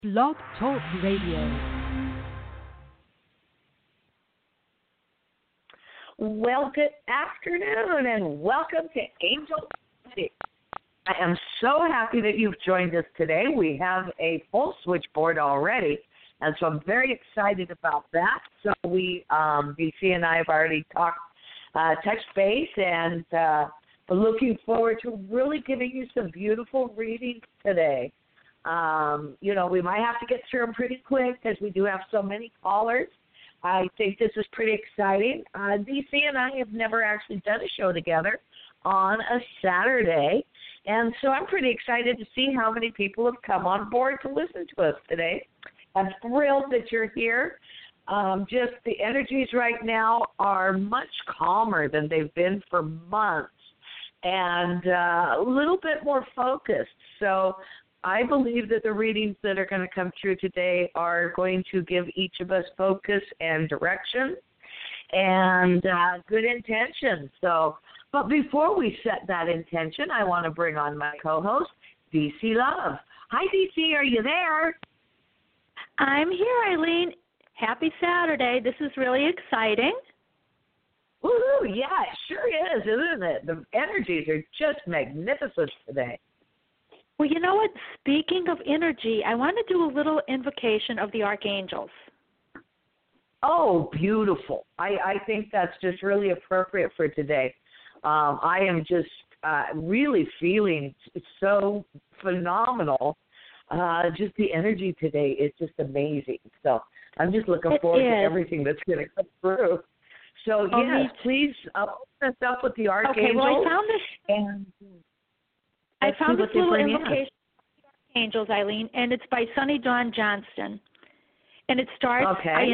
Blog Talk Radio. Well, good afternoon and welcome to Angel City. I am so happy that you've joined us today. We have a full switchboard already, and so I'm very excited about that. So BC and I have already touched base, and we're looking forward to really giving you some beautiful readings today. We might have to get through them pretty quick because we do have so many callers. I think this is pretty exciting. DC and I have never actually done a show together on a Saturday, and so I'm pretty excited to see how many people have come on board to listen to us today. I'm thrilled that you're here. Just the energies right now are much calmer than they've been for months and a little bit more focused. So I believe that the readings that are going to come through today are going to give each of us focus and direction and good intention. But before we set that intention, I want to bring on my co-host, DC Love. Hi, DC. Are you there? I'm here, Eileen. Happy Saturday. This is really exciting. Woohoo! Yeah, it sure is, isn't it? The energies are just magnificent today. Well, you know what? Speaking of energy, I want to do a little invocation of the archangels. Oh, beautiful. I think that's just really appropriate for today. I am just really feeling so phenomenal. Just the energy today is just amazing. So I'm just looking forward to everything that's going to come through. So, yes, please open us up with the archangels. Okay, well, I found this. And I found this little invocation of the archangels, Eileen, and it's by Sunny Dawn Johnston. And it starts, okay. I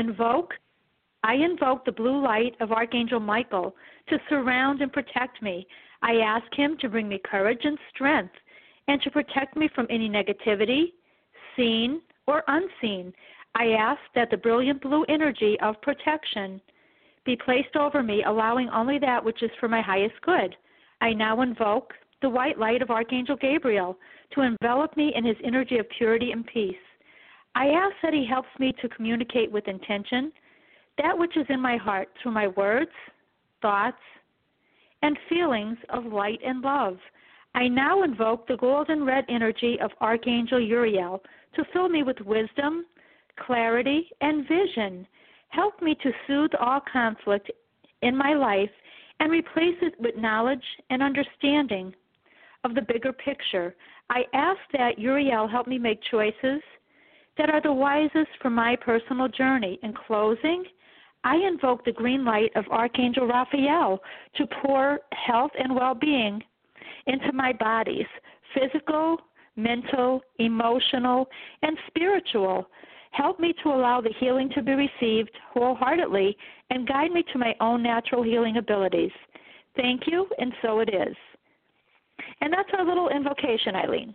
invoke the blue light of Archangel Michael to surround and protect me. I ask him to bring me courage and strength and to protect me from any negativity, seen or unseen. I ask that the brilliant blue energy of protection be placed over me, allowing only that which is for my highest good. I now invoke the white light of Archangel Gabriel to envelop me in his energy of purity and peace. I ask that he helps me to communicate with intention that which is in my heart through my words, thoughts, and feelings of light and love. I now invoke the golden red energy of Archangel Uriel to fill me with wisdom, clarity, and vision. Help me to soothe all conflict in my life and replace it with knowledge and understanding of the bigger picture. I ask that Uriel help me make choices that are the wisest for my personal journey. In closing, I invoke the green light of Archangel Raphael to pour health and well-being into my bodies, physical, mental, emotional, and spiritual. Help me to allow the healing to be received wholeheartedly and guide me to my own natural healing abilities. Thank you, and so it is. And that's our little invocation, Eileen.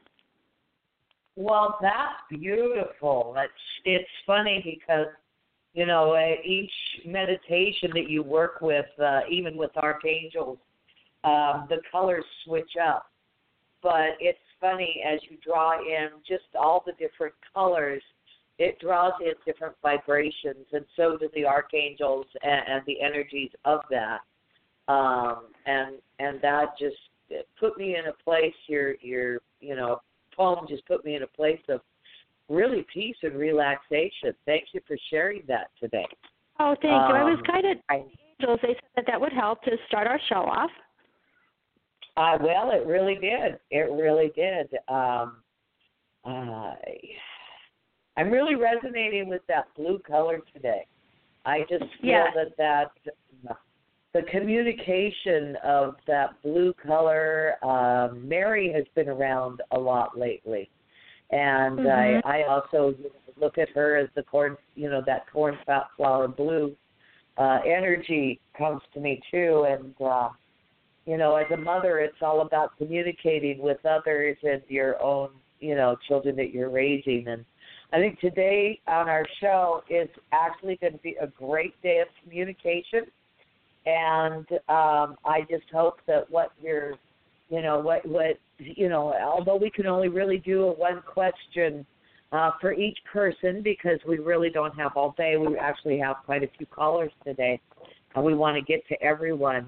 Well, that's beautiful. It's funny because, each meditation that you work with, even with archangels, the colors switch up. But it's funny, as you draw in just all the different colors, it draws in different vibrations, and so do the archangels and the energies of that. And that just put me in a place, your poem just put me in a place of really peace and relaxation. Thank you for sharing that today. Oh, thank you. I was guided by the angels. They said that would help to start our show off. Well, it really did. It really did. I'm really resonating with that blue color today. I just feel that the communication of that blue color, Mary has been around a lot lately. And I also look at her as the corn, that cornflower blue energy comes to me too. And, as a mother, it's all about communicating with others and your own, children that you're raising. And I think today on our show is actually going to be a great day of communication. And I just hope that what you're, although we can only really do a one question for each person, because we really don't have all day. We actually have quite a few callers today, and we want to get to everyone.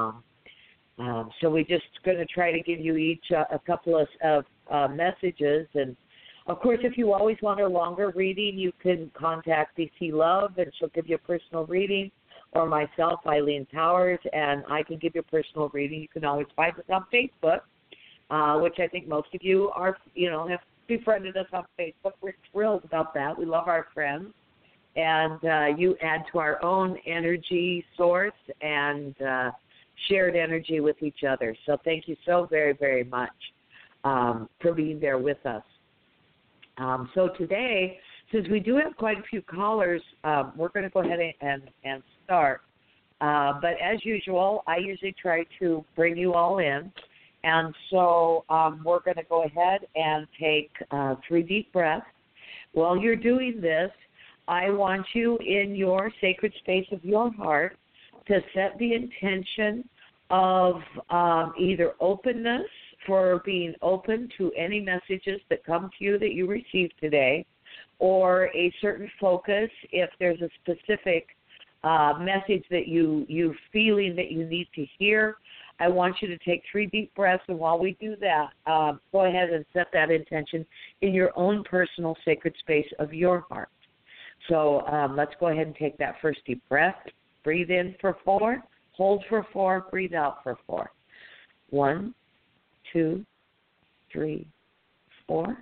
So we're just going to try to give you each a couple of messages. And, of course, if you always want a longer reading, you can contact DC Love, and she'll give you a personal reading, or myself, Eileen Towers, and I can give you a personal reading. You can always find us on Facebook, which I think most of you are, have befriended us on Facebook. We're thrilled about that. We love our friends. And you add to our own energy source and shared energy with each other. So thank you so very, very much for being there with us. So today, since we do have quite a few callers, we're going to go ahead and start. But as usual, I usually try to bring you all in. And so we're going to go ahead and take 3 deep breaths. While you're doing this, I want you in your sacred space of your heart to set the intention of either openness, for being open to any messages that come to you that you receive today, or a certain focus if there's a specific message that you feeling that you need to hear. I want you to take 3 deep breaths, and while we do that, go ahead and set that intention in your own personal sacred space of your heart. So let's go ahead and take that first deep breath. Breathe in for 4, hold for 4, breathe out for 4. 1, 2, 3, 4.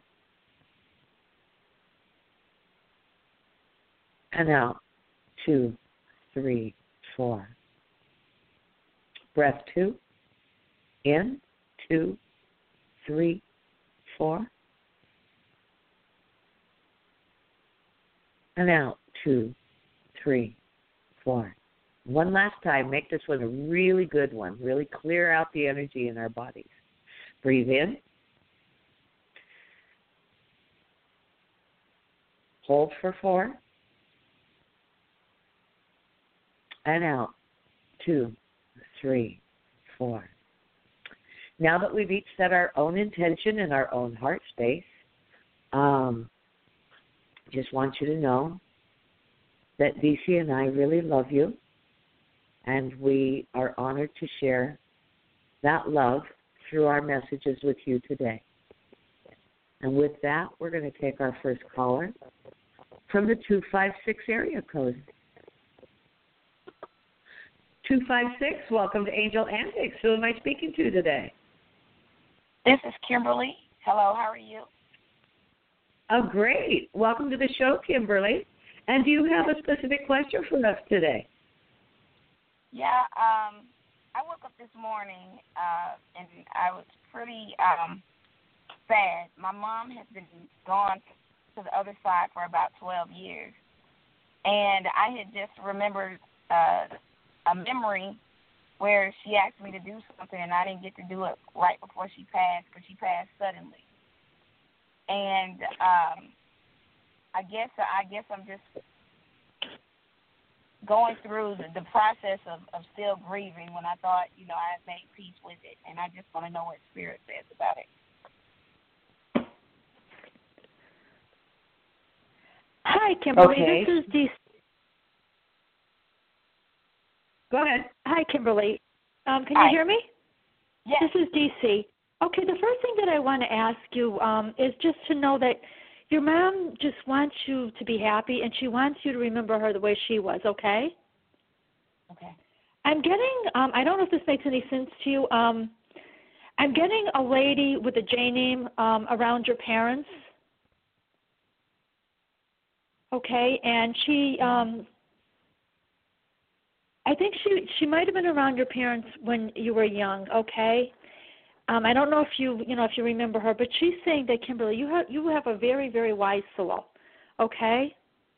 And out. 2, 3, 4. Breath 2. In. 2, 3, 4. And out. 2, 3, 4. One last time. Make this one a really good one. Really clear out the energy in our bodies. Breathe in. Hold for 4. And out. 2, 3, 4. Now that we've each set our own intention in our own heart space, just want you to know that DC and I really love you, and we are honored to share that love through our messages with you today. And with that, we're going to take our first caller from the 256 area code. 256, welcome to Angel Antics. Who am I speaking to today? This is Kimberly. Hello, how are you? Oh, great. Welcome to the show, Kimberly. And do you have a specific question for us today? Yeah, I woke up this morning and I was pretty sad. My mom has been gone to the other side for about 12 years. And I had just remembered a memory where she asked me to do something and I didn't get to do it right before she passed, because she passed suddenly. And I guess I'm just going through the process of still grieving when I thought, I had made peace with it. And I just want to know what Spirit says about it. Hi, Kimberly. Okay. This is DC. Go ahead. Hi, Kimberly. Can Hi. you hear me? Yes. This is DC. Okay, the first thing that I want to ask you is just to know that your mom just wants you to be happy, and she wants you to remember her the way she was, okay? Okay. I'm getting, I don't know if this makes any sense to you, I'm getting a lady with a J name around your parents, okay? And she, I think she might have been around your parents when you were young, okay? I don't know if you remember her, but she's saying that, Kimberly, you have a very, very wise soul, okay?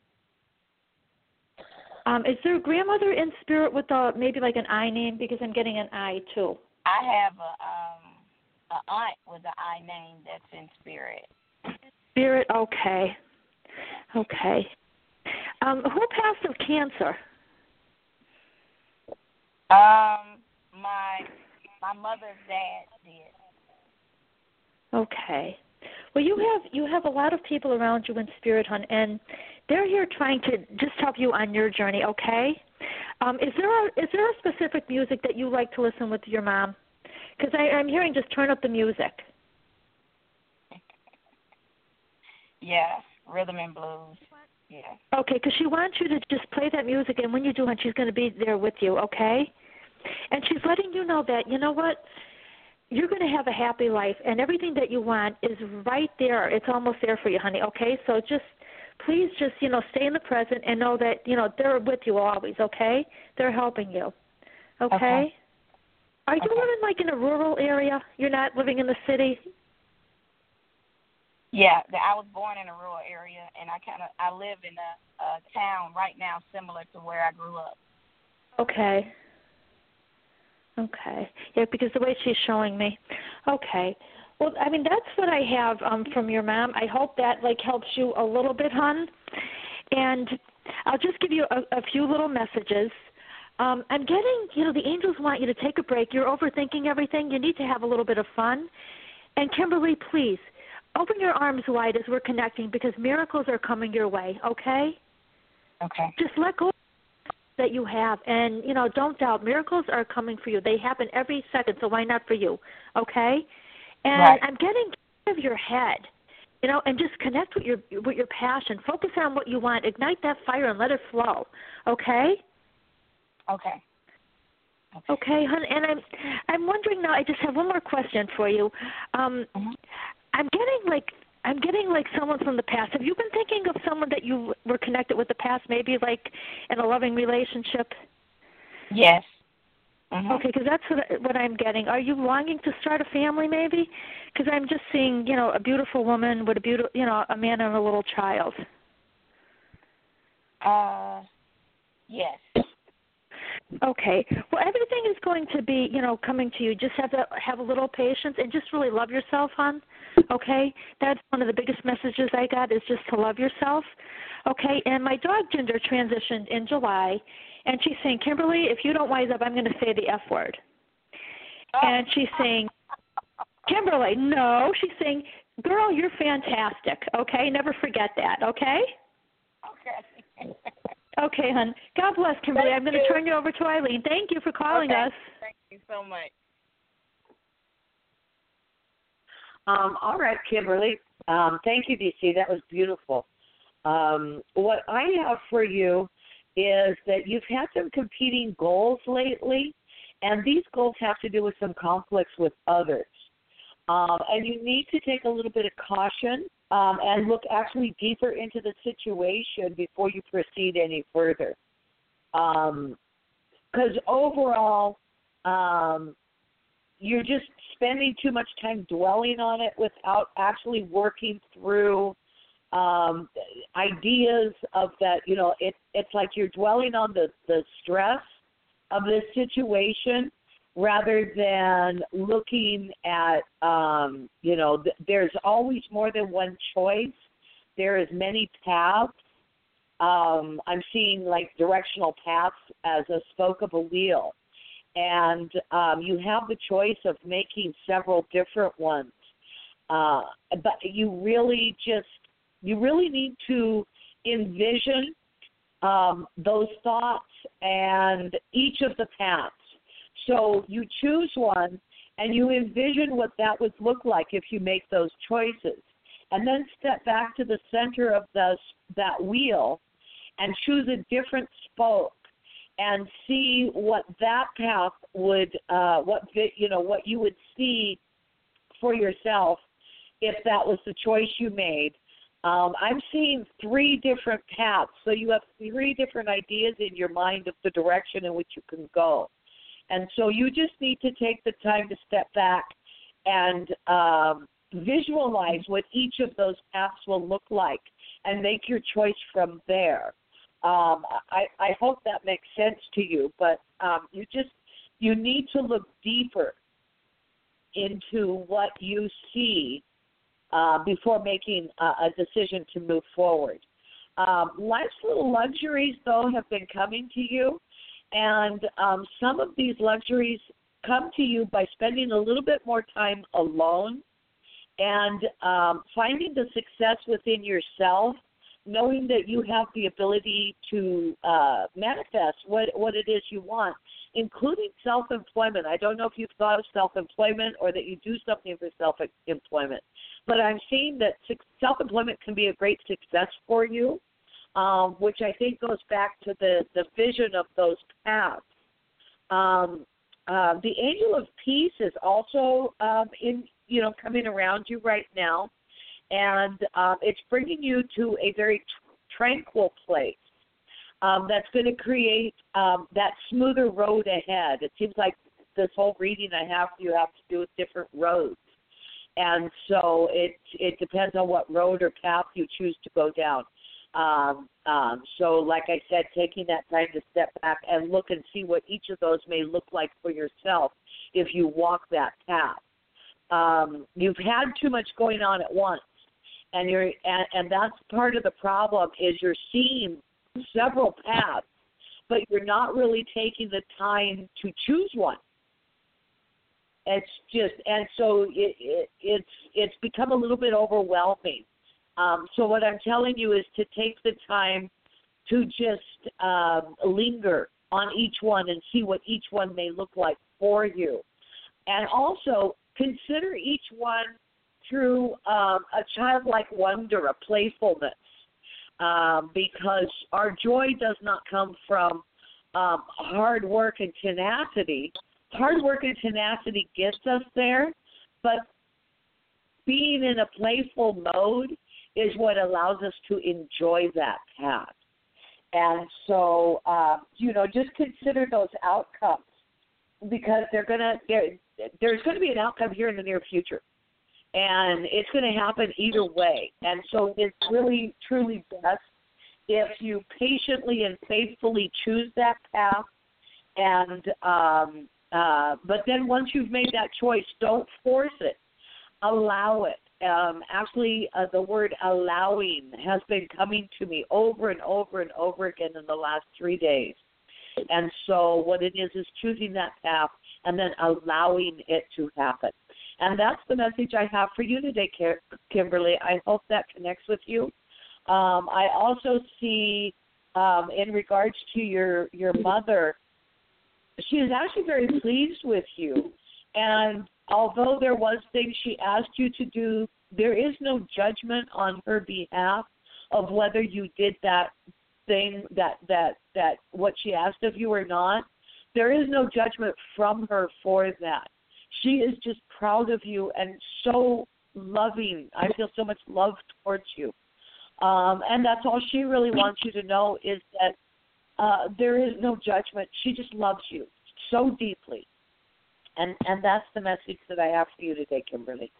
Is there a grandmother in spirit with maybe like an I name? Because I'm getting an I too. I have a aunt with an I name that's in spirit. Spirit, okay. Okay. Who passed of cancer? My mother's dad did. Okay. Well, you have a lot of people around you in spirit, hon, and they're here trying to just help you on your journey. Okay? Is there a specific music that you like to listen with your mom? Because I'm hearing just turn up the music. Yeah, rhythm and blues. Yeah. Okay, because she wants you to just play that music, and when you do, and she's going to be there with you, okay? And she's letting you know that, you know what, you're going to have a happy life, and everything that you want is right there. It's almost there for you, honey, okay? So please just, stay in the present and know that, they're with you always, okay? They're helping you, okay? Are you living, in a rural area? You're not living in the city? Yeah, I was born in a rural area, and I live in a town right now similar to where I grew up. Okay. Yeah, because the way she's showing me. Okay. Well, I mean, that's what I have from your mom. I hope that, helps you a little bit, hon. And I'll just give you a few little messages. I'm getting, the angels want you to take a break. You're overthinking everything. You need to have a little bit of fun. And, Kimberly, please, open your arms wide as we're connecting because miracles are coming your way, okay? Okay. Just let go that you have, and, don't doubt. Miracles are coming for you. They happen every second, so why not for you, okay? And right. I'm getting out of your head, and just connect with your passion. Focus on what you want. Ignite that fire and let it flow, okay? Okay. Okay, hon, and I'm wondering now. I just have one more question for you. I'm getting someone from the past. Have you been thinking of someone that you were connected with the past, maybe in a loving relationship? Yes. Okay, because that's what I'm getting. Are you longing to start a family, maybe? Because I'm just seeing, a beautiful woman with a man and a little child. Yes. Okay. Well, everything is going to be, coming to you. Just have a little patience and just really love yourself, hon. Okay? That's one of the biggest messages I got is just to love yourself. Okay? And my dog, Ginger, transitioned in July, and she's saying, Kimberly, if you don't wise up, I'm going to say the F word. And she's saying, Kimberly, no. She's saying, girl, you're fantastic. Okay? Never forget that. Okay? Okay. Okay, hon. God bless, Kimberly. I'm going to turn you over to Eileen. Thank you for calling us. Thank you so much. All right, Kimberly. Thank you, DC. That was beautiful. What I have for you is that you've had some competing goals lately, and these goals have to do with some conflicts with others. And you need to take a little bit of caution and look actually deeper into the situation before you proceed any further. Because overall, you're just spending too much time dwelling on it without actually working through ideas of that, it's like you're dwelling on the stress of this situation rather than looking at, there's always more than one choice. There is many paths. I'm seeing like directional paths as a spoke of a wheel. And you have the choice of making several different ones. But you really need to envision those thoughts and each of the paths. So you choose one and you envision what that would look like if you make those choices. And then step back to the center of that wheel and choose a different spoke and see what that path would, what you would see for yourself if that was the choice you made. I'm seeing 3 different paths, so you have 3 different ideas in your mind of the direction in which you can go. And so you just need to take the time to step back and visualize what each of those paths will look like and make your choice from there. I hope that makes sense to you, but you need to look deeper into what you see before making a decision to move forward. Life's little luxuries, though, have been coming to you, and some of these luxuries come to you by spending a little bit more time alone and finding the success within yourself, knowing that you have the ability to manifest what it is you want, including self-employment. I don't know if you've thought of self-employment or that you do something for self-employment, but I'm seeing that self-employment can be a great success for you, which I think goes back to the vision of those paths. The angel of peace is also coming around you right now, and it's bringing you to a very tranquil place that's going to create that smoother road ahead. It seems like this whole reading I have for you have to do with different roads, and so it depends on what road or path you choose to go down. So like I said, taking that time to step back and look and see what each of those may look like for yourself if you walk that path. You've had too much going on at once, and that's part of the problem is you're seeing several paths, but you're not really taking the time to choose one. It's just, and so it's become a little bit overwhelming. So what I'm telling you is to take the time to just linger on each one and see what each one may look like for you. And also consider each one through a childlike wonder, a playfulness, because our joy does not come from hard work and tenacity. Hard work and tenacity gets us there, but being in a playful mode is what allows us to enjoy that path. And so, just consider those outcomes because there's going to be an outcome here in the near future. And it's going to happen either way. And so it's really, truly best if you patiently and faithfully choose that path. And but then once you've made that choice, don't force it. Allow it. The word allowing has been coming to me over and over and over again in the last 3 days. And so what it is choosing that path and then allowing it to happen. And that's the message I have for you today, Kimberly. I hope that connects with you. I also see, in regards to your mother, she is actually very pleased with you. And although there was things she asked you to do, there is no judgment on her behalf of whether you did that thing, that what she asked of you or not. There is no judgment from her for that. She is just proud of you and so loving. I feel so much love towards you. And that's all she really wants you to know is that there is no judgment. She just loves you so deeply. And that's the message that I have for you today, Kimberly.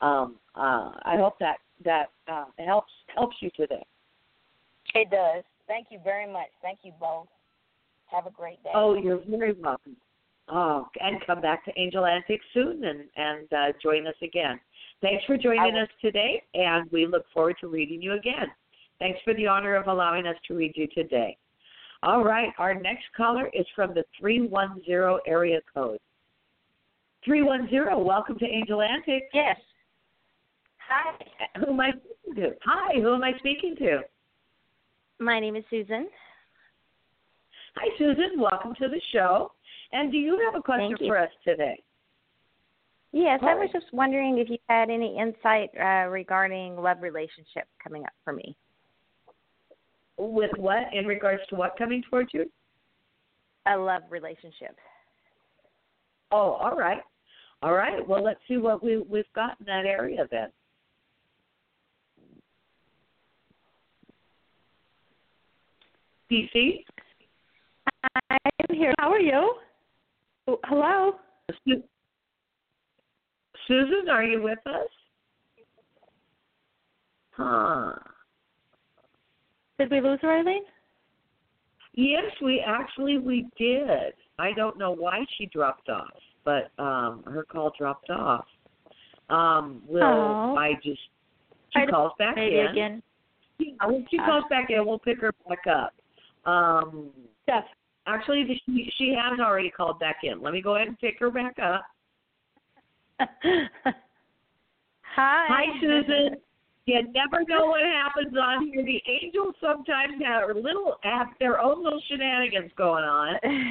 I hope that helps you today. It does. Thank you very much. Thank you both. Have a great day. Oh, you're very welcome. Oh, and come back to Angel Antics soon and join us again. Thanks for joining us today, and we look forward to reading you again. Thanks for the honor of allowing us to read you today. All right, our next caller is from the 310 area code. 310, welcome to Angel Antics. Yes. Hi. Who am I speaking to? Hi, who am I speaking to? My name is Susan. Hi, Susan. Welcome to the show. And do you have a question for us today? Yes, I was just wondering if you had any insight regarding love relationships coming up for me. With what? In regards to what coming towards you? A love relationship. Oh, all right. All right. Well, let's see what we've got in that area then. DC? I'm here. How are you? Oh, hello? Susan, are you with us? Huh. Did we lose her, Eileen? Yes, we did. I don't know why she dropped off, but her call dropped off. She calls back in. Again. When she calls back in, we'll pick her back up. Yes. Actually, she has already called back in. Let me go ahead and pick her back up. Hi. Hi, Susan. You never know what happens on here. The angels sometimes have their own little shenanigans going on,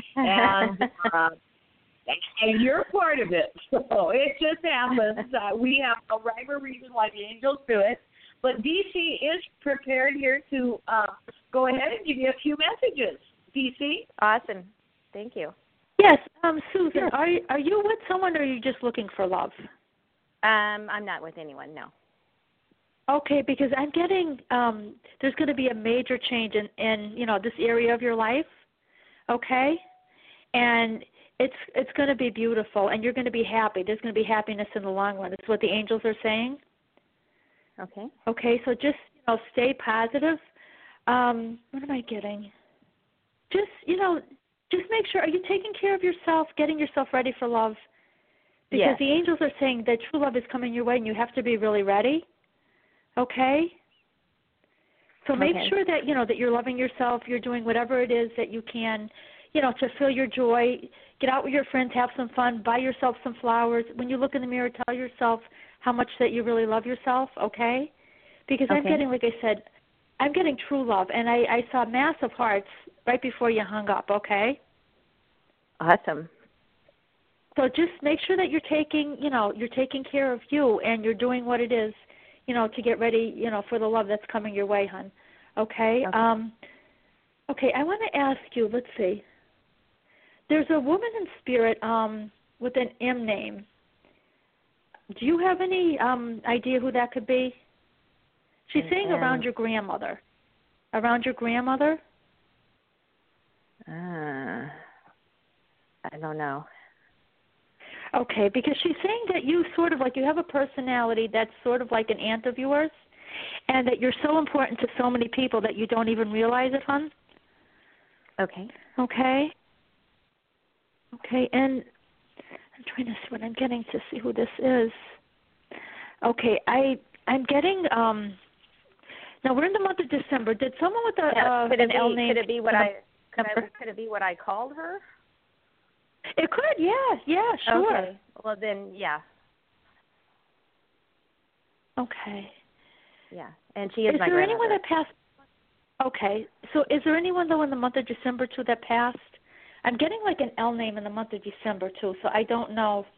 and you're part of it. So it just happens. We have no rhyme or reason why the angels do it. But DC is prepared here to go ahead and give you a few messages. DC? Awesome. Thank you. Yes, Susan, sure. Are you with someone or are you just looking for love? I'm not with anyone, no. Okay, because I'm getting there's going to be a major change in this area of your life, okay? And it's going to be beautiful, and you're going to be happy. There's going to be happiness in the long run. That's what the angels are saying. Okay. Okay, so just stay positive. What am I getting? Just make sure. Are you taking care of yourself, getting yourself ready for love? Because the angels are saying that true love is coming your way, and you have to be really ready. Okay? So make sure that, that you're loving yourself, you're doing whatever it is that you can, to feel your joy. Get out with your friends, have some fun, buy yourself some flowers. When you look in the mirror, tell yourself how much that you really love yourself, okay? Because I'm getting, like I said, I'm getting true love, and I saw massive hearts right before you hung up, okay? Awesome. So just make sure that you're taking care of you, and you're doing what it is, to get ready, for the love that's coming your way, hon. Okay? Okay, I want to ask you, let's see. There's a woman in spirit with an M name. Do you have any idea who that could be? She's saying around your grandmother. Around your grandmother? I don't know. Okay, because she's saying that you sort of you have a personality that's sort of like an aunt of yours, and that you're so important to so many people that you don't even realize it, hon. Okay. Okay. Okay, and I'm trying to see what I'm getting to see who this is. Okay, I'm getting now we're in the month of December. Did someone with an L name? Could it be what I called her? It could, yeah, sure. Okay. Well then, yeah. Okay. Yeah, and she is my grandmother. Is there anyone that passed? Okay, so is there anyone though in the month of December too that passed? I'm getting like an L name in the month of December too, so I don't know.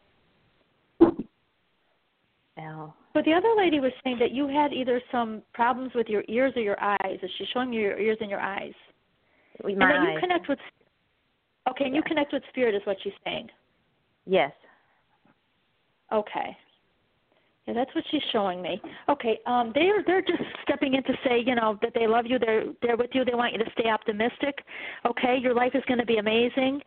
L. But the other lady was saying that you had either some problems with your ears or your eyes. Is she showing you your ears and your eyes? My and then eyes. you connect with. Okay, and you connect with spirit is what she's saying. Yes. Okay. Yeah, that's what she's showing me. Okay, they're just stepping in to say, that they love you. They're with you. They want you to stay optimistic. Okay, your life is going to be amazing.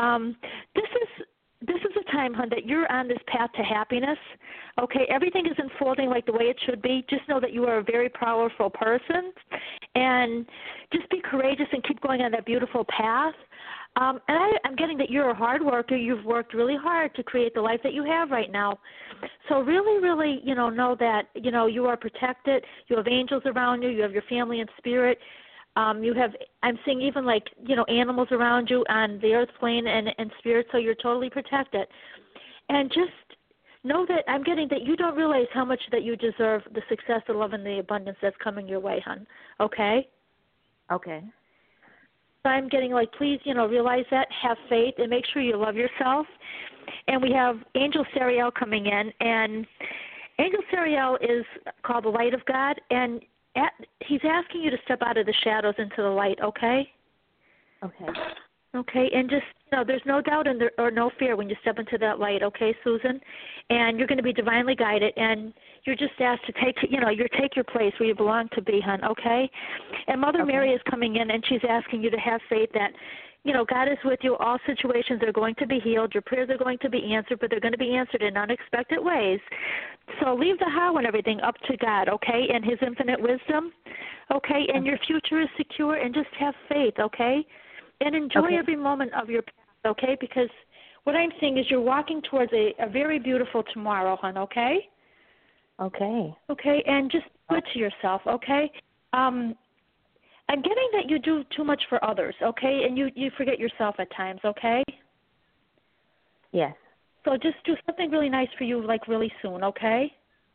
This is a time, hon, that you're on this path to happiness. Okay, everything is unfolding like the way it should be. Just know that you are a very powerful person, and just be courageous and keep going on that beautiful path. And I'm getting that you're a hard worker. You've worked really hard to create the life that you have right now. So really, really, know that, you are protected. You have angels around you. You have your family and spirit. You have, I'm seeing even animals around you on the earth plane and spirit, so you're totally protected. And just know that I'm getting that you don't realize how much that you deserve the success, the love, and the abundance that's coming your way, hon. Okay? Okay. I'm getting please, realize that, have faith, and make sure you love yourself. And we have Angel Sariel coming in, and Angel Sariel is called the Light of God, and he's asking you to step out of the shadows into the light, okay? Okay. Okay, and just, there's no doubt or no fear when you step into that light, okay, Susan? And you're going to be divinely guided, and you're just asked to take your place where you belong to be, hon, okay? And Mother Mary is coming in, and she's asking you to have faith that, God is with you. All situations are going to be healed. Your prayers are going to be answered, but they're going to be answered in unexpected ways. So leave the how and everything up to God, okay, and His infinite wisdom, okay? And your future is secure, and just have faith, okay? And enjoy every moment of your path, okay? Because what I'm seeing is you're walking towards a very beautiful tomorrow, hon, okay? Okay. Okay, and just be good to yourself, okay? I'm getting that you do too much for others, okay? And you forget yourself at times, okay? Yes. So just do something really nice for you, really soon, okay?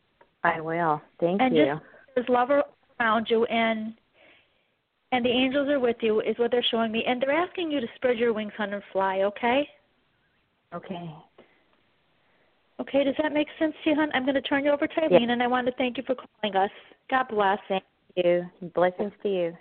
I will. Thank and you. just there's love around you, and the angels are with you is what they're showing me. And they're asking you to spread your wings, hon, and fly, okay? Okay. Okay, does that make sense to you, hon? I'm going to turn you over to Eileen, and I want to thank you for calling us. God bless. Thank you. Blessings to you.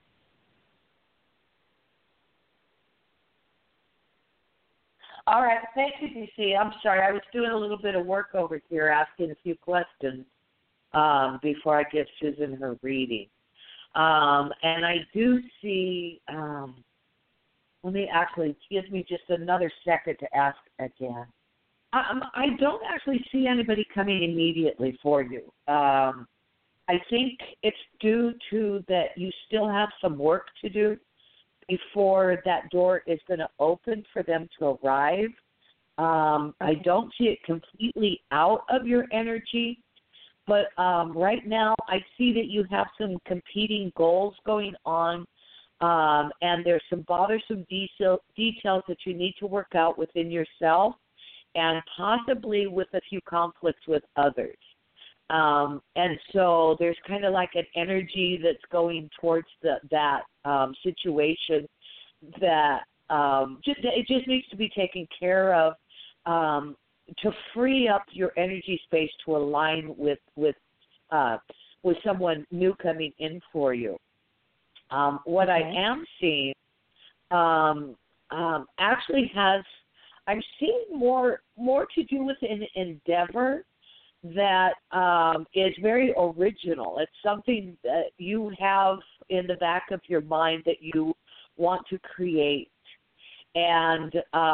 All right. Thank you, DC. I'm sorry. I was doing a little bit of work over here asking a few questions before I give Susan her reading. And I do see, let me actually, give me just another second to ask again. I don't actually see anybody coming immediately for you. I think it's due to that you still have some work to do before that door is going to open for them to arrive. I don't see it completely out of your energy, but right now I see that you have some competing goals going on, and there's some bothersome details that you need to work out within yourself and possibly with a few conflicts with others. And so there's kind of like an energy that's going towards that situation that it just needs to be taken care of to free up your energy space to align with someone new coming in for you. What I am seeing actually I'm seeing more to do with an endeavor that is very original. It's something that you have in the back of your mind that you want to create. And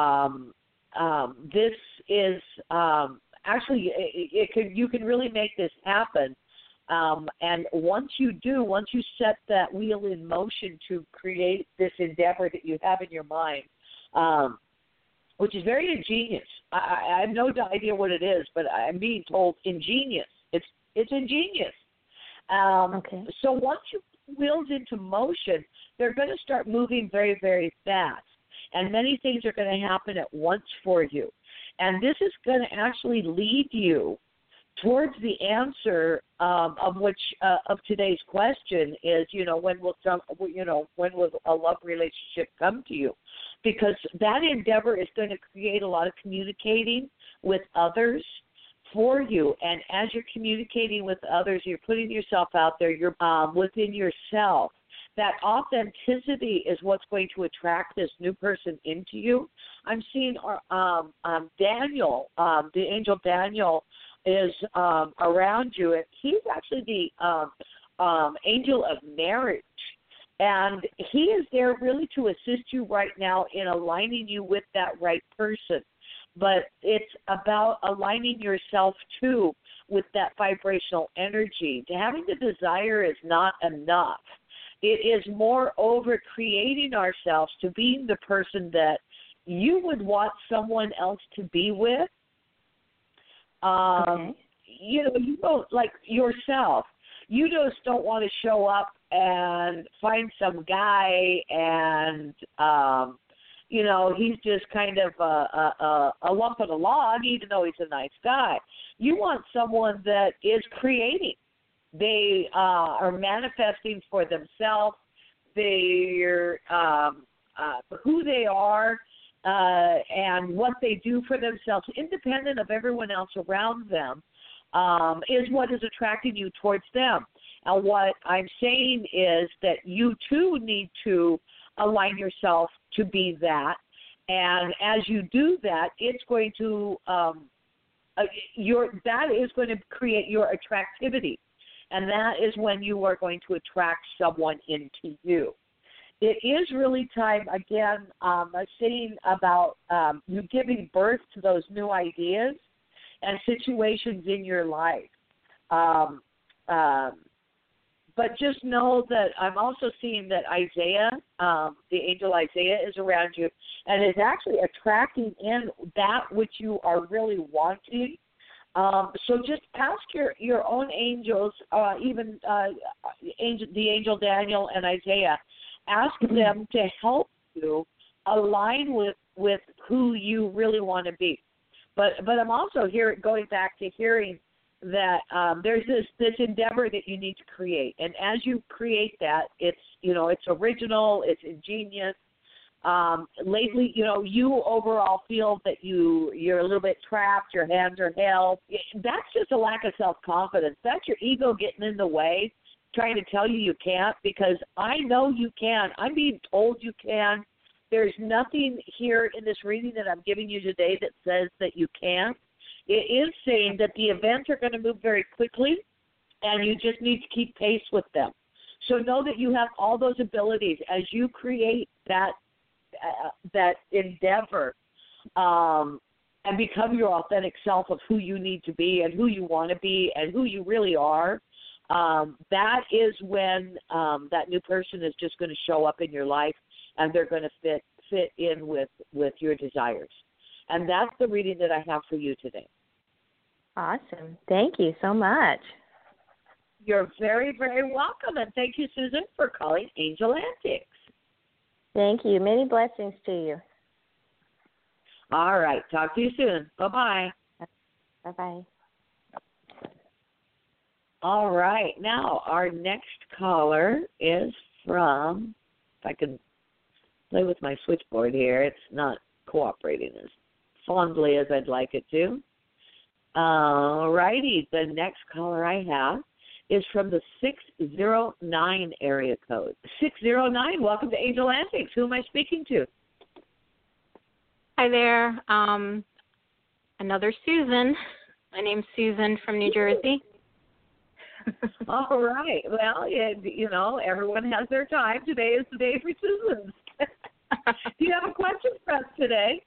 this is actually, you can really make this happen. And once you set that wheel in motion to create this endeavor that you have in your mind, which is very ingenious. I have no idea what it is, but I'm being told ingenious. It's ingenious. So once you put wheels into motion, they're going to start moving very, very fast. And many things are going to happen at once for you. And this is going to actually lead you towards the answer of today's question is, when will a love relationship come to you? Because that endeavor is going to create a lot of communicating with others for you. And as you're communicating with others, you're putting yourself out there, you're within yourself. That authenticity is what's going to attract this new person into you. I'm seeing Daniel, the angel Daniel, is around you, and he's actually the angel of marriage. And he is there really to assist you right now in aligning you with that right person. But it's about aligning yourself, too, with that vibrational energy. Having the desire is not enough. It is more over creating ourselves to being the person that you would want someone else to be with. You don't, like yourself. You just don't want to show up and find some guy and, he's just kind of a lump of the log, even though he's a nice guy. You want someone that is creating. They are manifesting for themselves. They're who they are and what they do for themselves, independent of everyone else around them, is what is attracting you towards them. And what I'm saying is that you, too, need to align yourself to be that. And as you do that, it's going to that is going to create your attractivity. And that is when you are going to attract someone into you. It is really time, again, saying about you giving birth to those new ideas and situations in your life. But just know that I'm also seeing that Isaiah, the angel Isaiah, is around you and is actually attracting in that which you are really wanting. So just ask your own angels, even the angel Daniel and Isaiah, ask them to help you align with who you really want to be. But I'm also going back to hearing that there's this endeavor that you need to create, and as you create that, it's it's original, it's ingenious. Lately, you overall feel that you're a little bit trapped, your hands are held. That's just a lack of self-confidence. That's your ego getting in the way, trying to tell you can't, because I know you can. I'm being told you can. There's nothing here in this reading that I'm giving you today that says that you can't. It is saying that the events are going to move very quickly, and you just need to keep pace with them. So know that you have all those abilities as you create that endeavor and become your authentic self of who you need to be and who you want to be and who you really are. That is when that new person is just going to show up in your life, and they're going to fit in with your desires. And that's the reading that I have for you today. Awesome. Thank you so much. You're very, very welcome. And thank you, Susan, for calling Angel Antics. Thank you. Many blessings to you. All right. Talk to you soon. Bye-bye. Bye-bye. All right. Now, our next caller is from, if I can play with my switchboard here, it's not cooperating as fondly as I'd like it to. All righty. The next caller I have is from the 609 area code. 609, welcome to Angel Antics. Who am I speaking to? Hi there. Another Susan. My name's Susan from New Jersey. All right. Well, everyone has their time. Today is the day for Susans. Do you have a question for us today?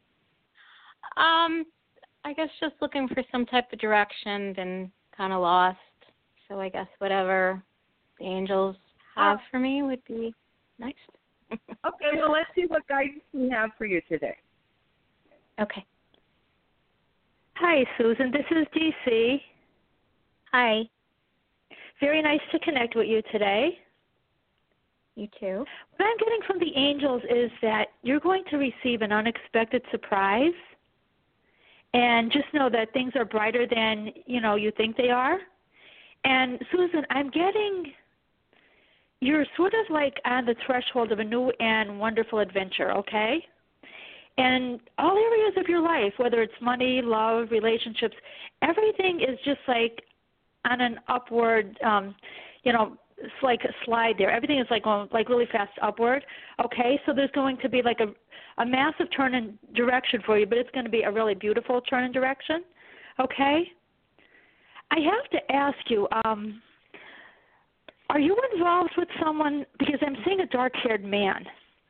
I guess just looking for some type of direction and kind of lost. So I guess whatever the angels have for me would be nice. Okay, well, let's see what guidance we have for you today. Okay. Hi, Susan. This is DC. Hi. Very nice to connect with you today. You too. What I'm getting from the angels is that you're going to receive an unexpected surprise. And just know that things are brighter than, you think they are. And, Susan, I'm getting you're sort of like on the threshold of a new and wonderful adventure, okay? And all areas of your life, whether it's money, love, relationships, everything is just like on an upward, it's like a slide there. Everything is like going like really fast upward, okay? So there's going to be like a massive turn in direction for you, but it's going to be a really beautiful turn in direction, okay? I have to ask you, are you involved with someone, because I'm seeing a dark-haired man.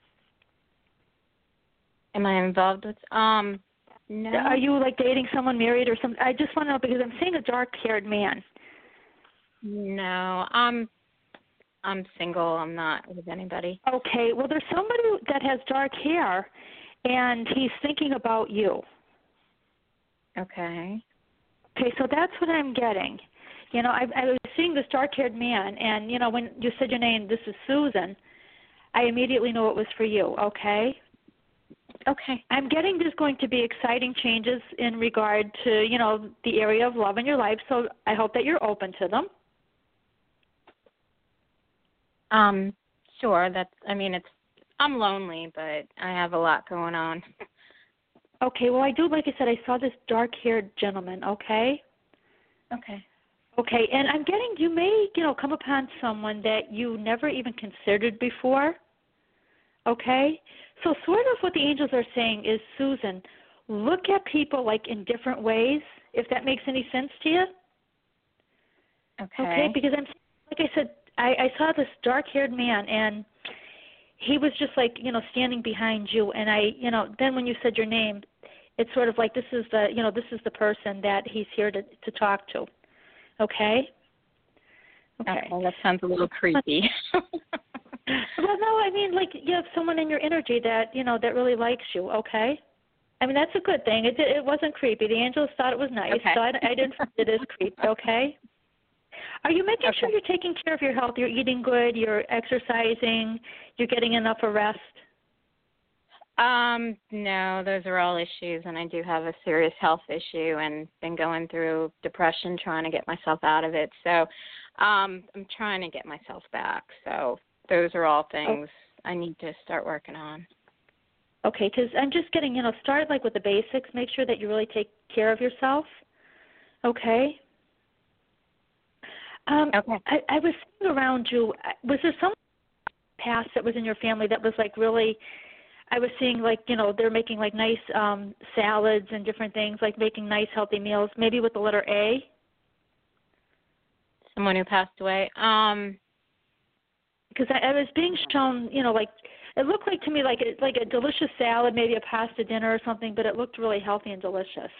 Am I involved with, no. Are you like dating someone, married or something? I just want to know because I'm seeing a dark-haired man. No, I'm single. I'm not with anybody. Okay, well, there's somebody that has dark hair, and he's thinking about you. Okay. Okay, so that's what I'm getting. I was seeing this dark-haired man, and, when you said your name, this is Susan, I immediately knew it was for you, okay? Okay. I'm getting there's going to be exciting changes in regard to, the area of love in your life, so I hope that you're open to them. Sure. I'm lonely, but I have a lot going on. Okay, well, I do, like I said, I saw this dark-haired gentleman, okay? Okay. Okay, and I'm getting you may, come upon someone that you never even considered before, okay? So sort of what the angels are saying is, Susan, look at people like in different ways, if that makes any sense to you. Okay, because like I said, I saw this dark-haired man, and he was just like, standing behind you, and then when you said your name, it's sort of like this is the person that he's here to talk to. Okay? Okay. That sounds a little creepy. Well, no, like you have someone in your energy that, that really likes you, okay? That's a good thing. It wasn't creepy. The angels thought it was nice, okay. So I didn't find it as creepy, okay? Are you making sure you're taking care of your health? You're eating good, you're exercising, you're getting enough of rest? No, those are all issues, and I do have a serious health issue and been going through depression trying to get myself out of it. So I'm trying to get myself back. So those are all things I need to start working on. Okay, because I'm just getting, start like with the basics. Make sure that you really take care of yourself. Okay? Okay. I was seeing around you, was there some past that was in your family that was like really, I was seeing like, they're making like nice salads and different things, like making nice healthy meals, maybe with the letter A? Someone who passed away? Because I was being shown, like, it looked like to me like a delicious salad, maybe a pasta dinner or something, but it looked really healthy and delicious.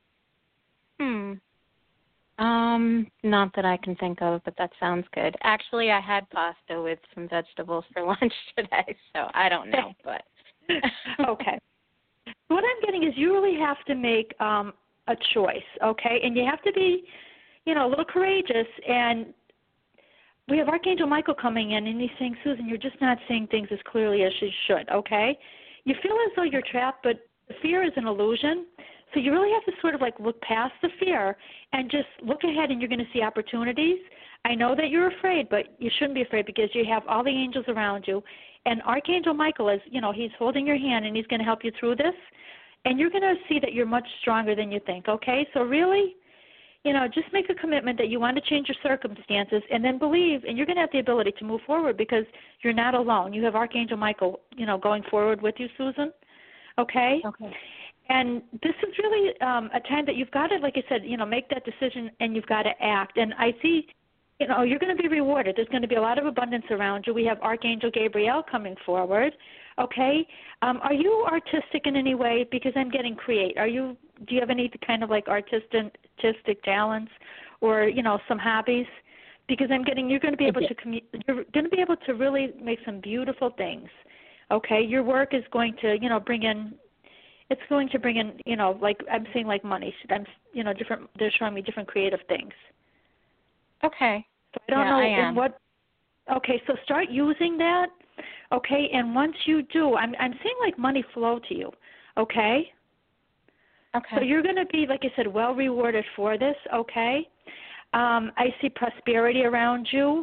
Not that I can think of, but that sounds good. Actually, I had pasta with some vegetables for lunch today, so I don't know, but. Okay. What I'm getting is you really have to make a choice, okay? And you have to be, a little courageous. And we have Archangel Michael coming in, and he's saying, Susan, you're just not seeing things as clearly as you should, okay? You feel as though you're trapped, but fear is an illusion. So you really have to sort of like look past the fear and just look ahead, and you're going to see opportunities. I know that you're afraid, but you shouldn't be afraid because you have all the angels around you. And Archangel Michael is, he's holding your hand, and he's going to help you through this. And you're going to see that you're much stronger than you think, okay? So really, just make a commitment that you want to change your circumstances, and then believe, and you're going to have the ability to move forward because you're not alone. You have Archangel Michael, going forward with you, Susan, okay? Okay. And this is really a time that you've got to, like I said, make that decision, and you've got to act. And I see, you're going to be rewarded. There's going to be a lot of abundance around you. We have Archangel Gabriel coming forward, okay? Are you artistic in any way? Because I'm getting create. Do you have any kind of like artistic talents or, some hobbies? Because I'm getting, you're going to be able you're going to be able to really make some beautiful things, okay? Your work is going to, bring in, it's going to bring in, like I'm seeing like money. Different. They're showing me different creative things. Okay. So I don't know I am. what. Okay, so start using that. Okay, and once you do, I'm seeing like money flow to you. Okay. Okay. So you're going to be, like I said, well rewarded for this. Okay. I see prosperity around you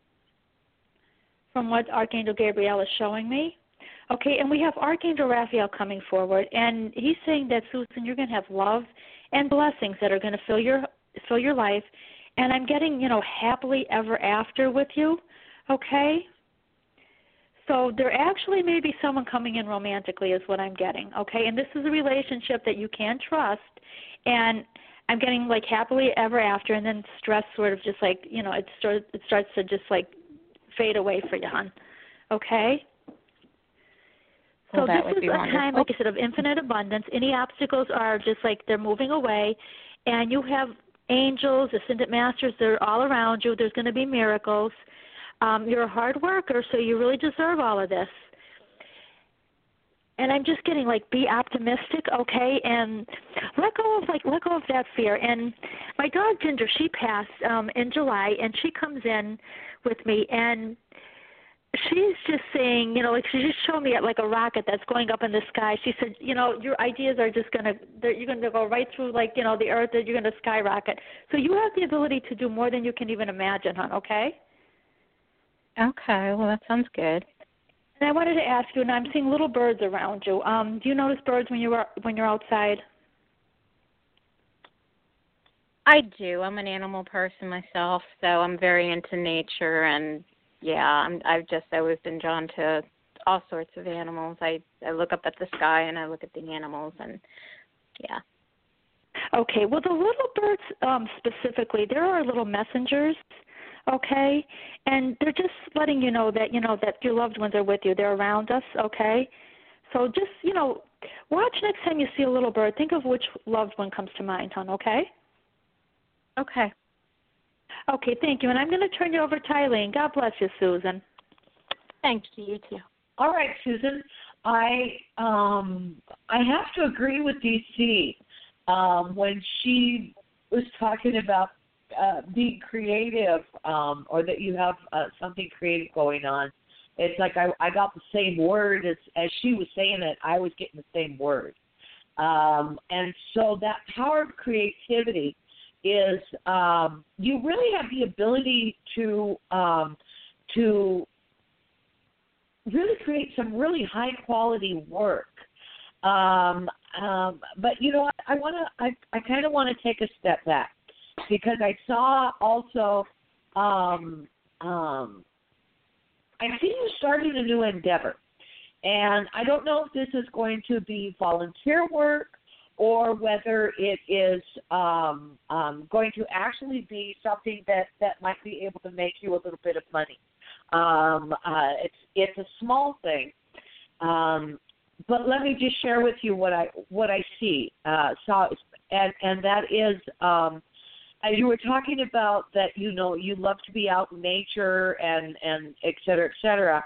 from what Archangel Gabriel is showing me. Okay, and we have Archangel Raphael coming forward, and he's saying that, Susan, you're going to have love and blessings that are going to fill your life, and I'm getting, happily ever after with you, okay? So there actually may be someone coming in romantically is what I'm getting, okay? And this is a relationship that you can trust, and I'm getting, like, happily ever after, and then stress sort of just like, it starts to just, like, fade away for you, hon, okay? So well, this is a time, like I said, of infinite abundance. Any obstacles are just like they're moving away, and you have angels, ascended masters, they're all around you. There's going to be miracles. You're a hard worker, so you really deserve all of this. And I'm just getting like, be optimistic, okay, and let go of that fear. And my dog Ginger, she passed in July, and she comes in with me, and she's just saying, like she just showed me like a rocket that's going up in the sky. She said, your ideas are just you're going to go right through like, the earth, that you're going to skyrocket. So you have the ability to do more than you can even imagine, hon, okay? Okay, well, that sounds good. And I wanted to ask you, and I'm seeing little birds around you. Do you notice birds when you're outside? I do. I'm an animal person myself, so I'm very into nature, and yeah, I've just always been drawn to all sorts of animals. I look up at the sky and I look at the animals, and yeah. Okay, well, the little birds specifically, there are little messengers, okay, and they're just letting you know that your loved ones are with you. They're around us, okay. So just watch next time you see a little bird. Think of which loved one comes to mind, hon. Okay. Okay. Okay, thank you. And I'm going to turn you over to Eileen. God bless you, Susan. Thank you. You too. All right, Susan. I have to agree with DC when she was talking about being creative or that you have something creative going on. It's like I got the same word as she was saying it. I was getting the same word. And so that power of creativity is you really have the ability to really create some really high quality work. But you know, I kind of want to take a step back because I saw also I see you started a new endeavor, and I don't know if this is going to be volunteer work or whether it is going to actually be something that might be able to make you a little bit of money. It's a small thing, but let me just share with you what I see saw, and that is as you were talking about that, you know, you love to be out in nature and et cetera, et cetera.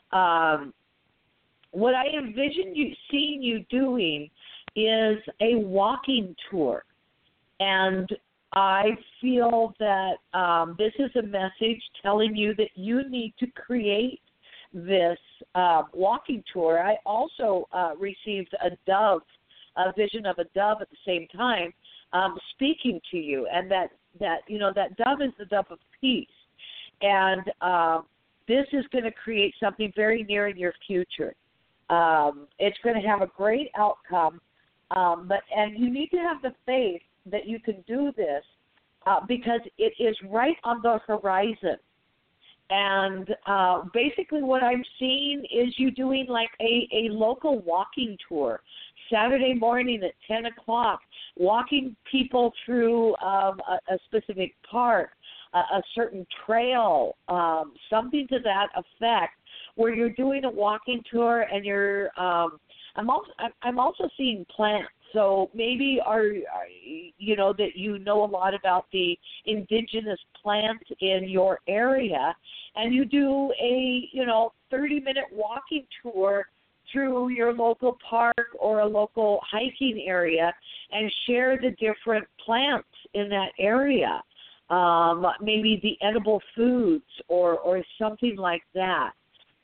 What I envision seeing you doing is a walking tour, and I feel that this is a message telling you that you need to create this walking tour. I also received a vision of a dove at the same time, speaking to you, and that you know, that dove is the dove of peace, and this is going to create something very near in your future. It's going to have a great outcome, and you need to have the faith that you can do this because it is right on the horizon. And basically what I'm seeing is you doing like a local walking tour, Saturday morning at 10 o'clock, walking people through a specific park, a certain trail, something to that effect, where you're doing a walking tour and you're I'm also seeing plants. So maybe you know that you know a lot about the indigenous plants in your area, and you do a 30-minute walking tour through your local park or a local hiking area and share the different plants in that area, maybe the edible foods or something like that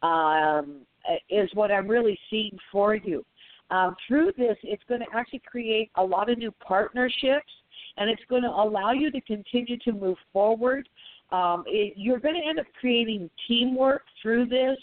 is what I'm really seeing for you. Through this, it's going to actually create a lot of new partnerships, and it's going to allow you to continue to move forward. You're going to end up creating teamwork through this,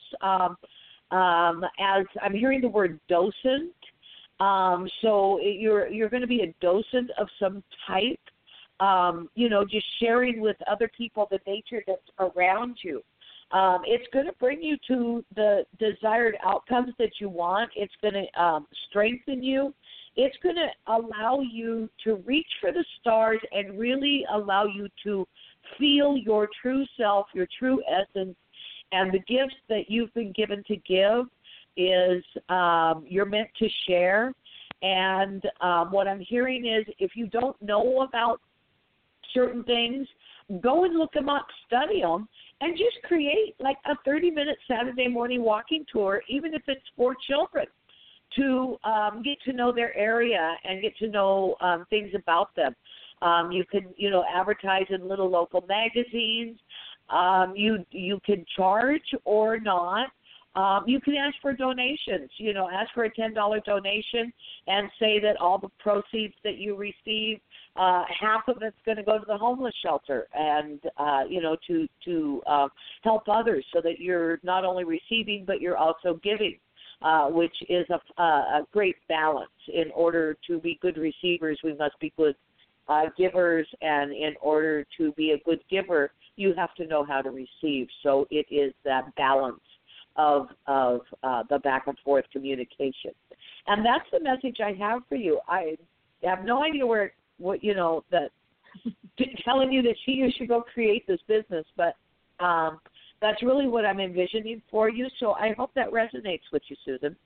as I'm hearing the word docent. So you're going to be a docent of some type, just sharing with other people the nature that's around you. It's going to bring you to the desired outcomes that you want. It's going to strengthen you. It's going to allow you to reach for the stars and really allow you to feel your true self, your true essence, and the gifts that you've been given to give is you're meant to share. And what I'm hearing is if you don't know about certain things, go and look them up, study them, and just create like a 30-minute Saturday morning walking tour, even if it's for children, to get to know their area and get to know things about them. You can, advertise in little local magazines. You can charge or not. You can ask for donations. Ask for a $10 donation and say that all the proceeds that you receive, half of it's going to go to the homeless shelter and, to help others so that you're not only receiving but you're also giving, which is a great balance. In order to be good receivers, we must be good givers, and in order to be a good giver, you have to know how to receive. So it is that balance of the back and forth communication. And that's the message I have for you. I have no idea that telling you that you should go create this business, but that's really what I'm envisioning for you. So I hope that resonates with you, Susan.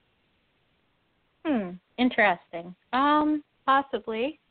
Interesting. Possibly.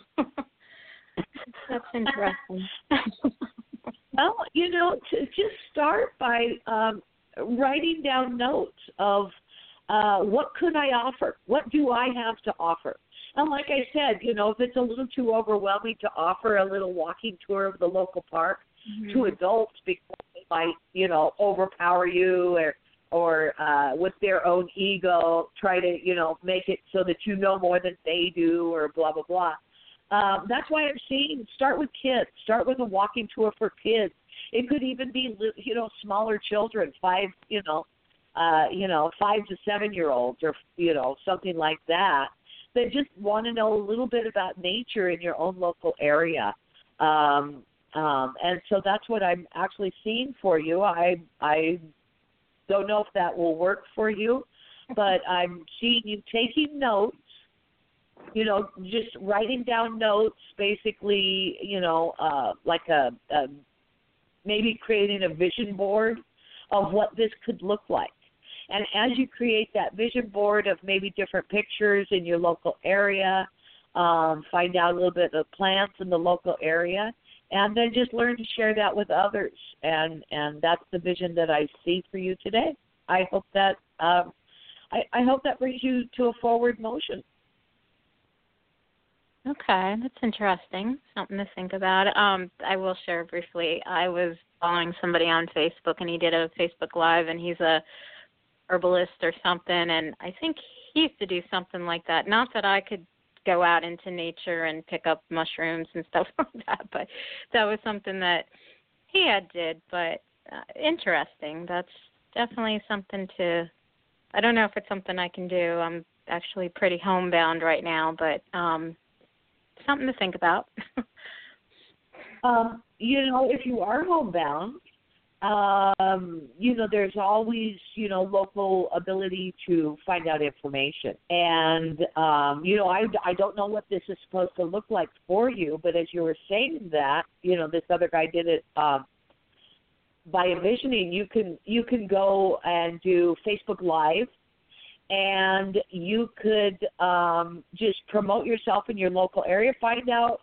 That's interesting. Well, to just start by writing down notes of what could I offer? What do I have to offer? And like I said, if it's a little too overwhelming to offer a little walking tour of the local park to adults because they might, overpower you or with their own ego try to, make it so that you know more than they do or blah, blah, blah. That's why I'm saying start with kids. Start with a walking tour for kids. It could even be, smaller children, 5 to 7-year-olds or, something like that. They just want to know a little bit about nature in your own local area. And so that's what I'm actually seeing for you. I don't know if that will work for you, but I'm seeing you taking notes, just writing down notes, basically, like maybe creating a vision board of what this could look like. And as you create that vision board of maybe different pictures in your local area, find out a little bit of plants in the local area, and then just learn to share that with others. And that's the vision that I see for you today. I hope that I hope that brings you to a forward motion. Okay, that's interesting. Something to think about. I will share briefly. I was following somebody on Facebook, and he did a Facebook Live, and he's a herbalist or something, and I think he used to do something like that. Not that I could go out into nature and pick up mushrooms and stuff like that, but that was something that he did. But interesting. That's definitely something to. I don't know if it's something I can do. I'm actually pretty homebound right now, but something to think about. If you are homebound, there's always, local ability to find out information. And, I don't know what this is supposed to look like for you, but as you were saying that, this other guy did it by envisioning, you can go and do Facebook Live, and you could just promote yourself in your local area, find out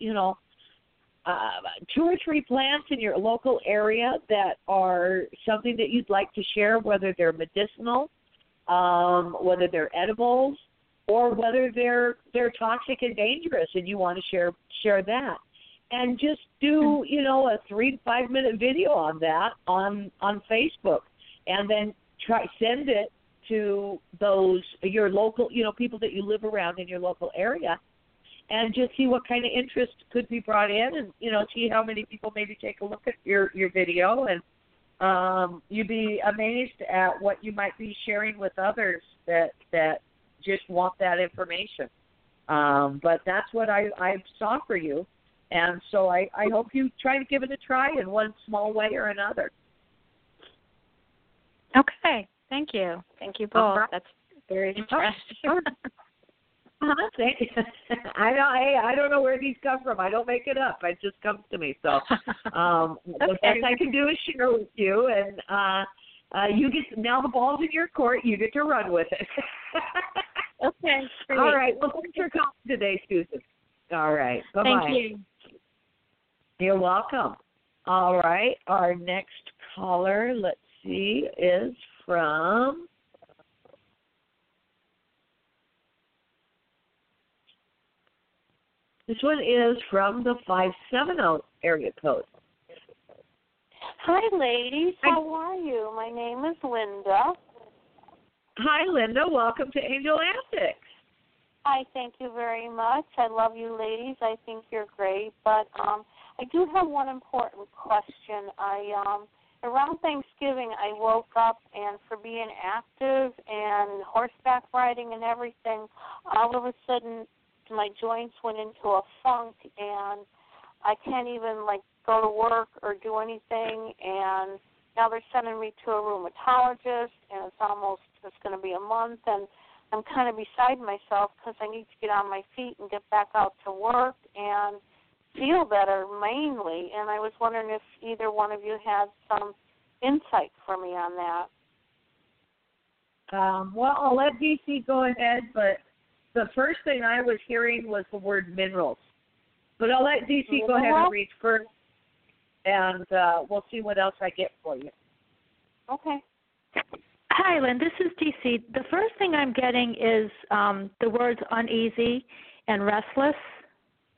2 or 3 plants in your local area that are something that you'd like to share, whether they're medicinal, whether they're edibles, or whether they're toxic and dangerous, and you want to share that. And just do, a 3 to 5 minute video on that on Facebook, and then send it to your local, people that you live around in your local area, and just see what kind of interest could be brought in, and see how many people maybe take a look at your video, and you'd be amazed at what you might be sharing with others that just want that information. But that's what I saw for you, and so I hope you try to give it a try in one small way or another. Okay, thank you both. That's very interesting. Thank you. I don't know where these come from. I don't make it up. It just comes to me. So the best I can do is share with you, and you get now the ball's in your court. You get to run with it. Okay. Great. All right. Well, thanks for calling today, Susan. All right. Bye-bye. Thank you. You're welcome. All right. Our next caller, let's see, is from. This one is from the 570 area code. Hi, ladies. How are you? My name is Linda. Hi, Linda. Welcome to Angel Antics. Hi, thank you very much. I love you, ladies. I think you're great. But I do have one important question. Around Thanksgiving, I woke up, and for being active and horseback riding and everything, all of a sudden my joints went into a funk, and I can't even, go to work or do anything, and now they're sending me to a rheumatologist, and it's going to be a month, and I'm kind of beside myself because I need to get on my feet and get back out to work and feel better mainly, and I was wondering if either one of you had some insight for me on that. Well, I'll let DC go ahead, but the first thing I was hearing was the word minerals. But I'll let DC go ahead and read first, and we'll see what else I get for you. Okay. Hi, Lynn. This is DC. The first thing I'm getting is the words uneasy and restless.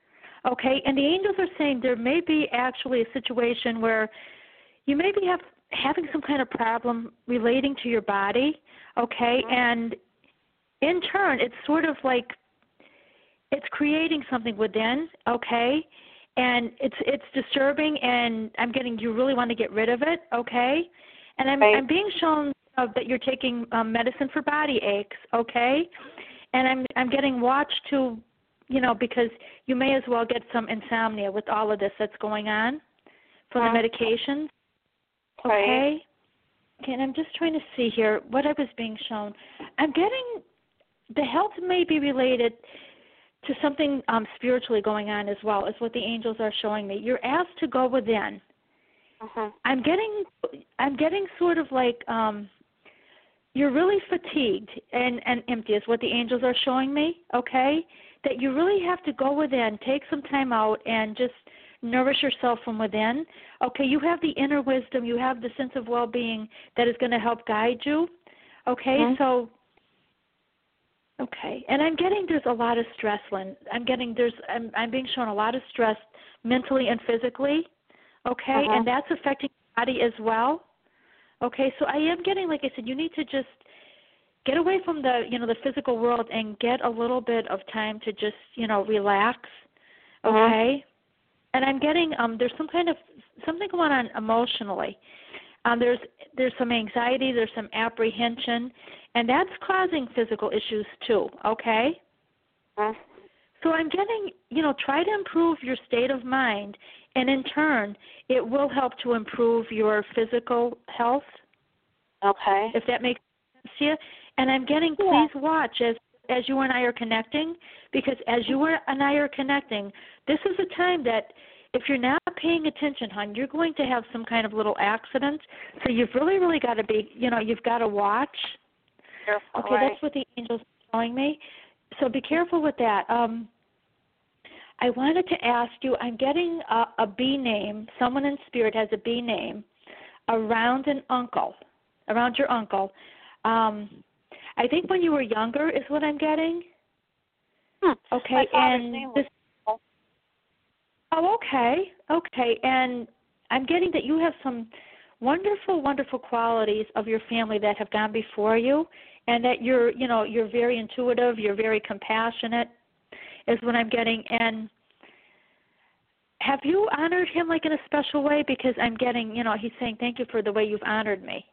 Okay, and the angels are saying there may be actually a situation where you maybe having some kind of problem relating to your body, okay? And in turn, it's sort of like it's creating something within, okay? And it's disturbing, and I'm getting you really want to get rid of it, okay? And I'm being shown that you're taking medicine for body aches, okay? And I'm getting watched to, because you may as well get some insomnia with all of this that's going on from the medications, okay? Okay, and I'm just trying to see here what I was being shown. I'm getting the health may be related to something spiritually going on as well, is what the angels are showing me. You're asked to go within. I'm getting sort of like you're really fatigued and empty is what the angels are showing me, okay? That you really have to go within, take some time out, and just nourish yourself from within. Okay, you have the inner wisdom, you have the sense of well-being that is going to help guide you, okay? So, okay, and I'm getting there's a lot of stress, Lynn. I'm being shown a lot of stress mentally and physically, okay? And that's affecting your body as well. Okay, so I am getting, like I said, you need to just get away from the, the physical world and get a little bit of time to just, relax, okay? And I'm getting, there's something going on emotionally. There's some anxiety, there's some apprehension, and that's causing physical issues too, okay? So I'm getting, try to improve your state of mind, and in turn, it will help to improve your physical health. Okay. If that makes sense to you. And I'm getting, please watch as you and I are connecting, because as you and I are connecting, this is a time that if you're not paying attention, hon, you're going to have some kind of little accident. So you've really, really got to be, you've got to watch. Careful, okay, that's what the angels are showing me. So be careful with that. I wanted to ask you, I'm getting a B name. Someone in spirit has a B name around your uncle. I think when you were younger is what I'm getting. Okay, and this. Oh, okay, and I'm getting that you have some wonderful, wonderful qualities of your family that have gone before you, and that you're very intuitive, you're very compassionate, is what I'm getting. And have you honored him like in a special way? Because I'm getting, he's saying thank you for the way you've honored me.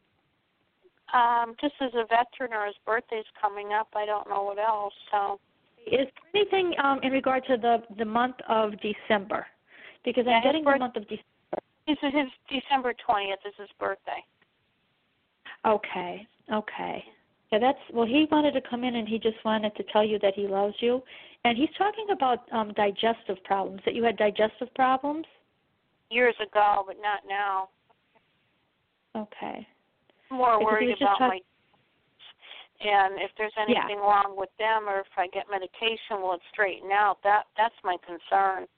Just as a veteran, or his birthday's coming up, I don't know what else. So, is there anything in regard to the month of December? Because I'm getting the month of December. His December 20th is his birthday. Okay. Yeah, he wanted to come in and he just wanted to tell you that he loves you. And he's talking about digestive problems, that you had digestive problems? Years ago, but not now. Okay. I'm more worried about my and if there's anything wrong with them, or if I get medication, will it straighten out? That's my concern.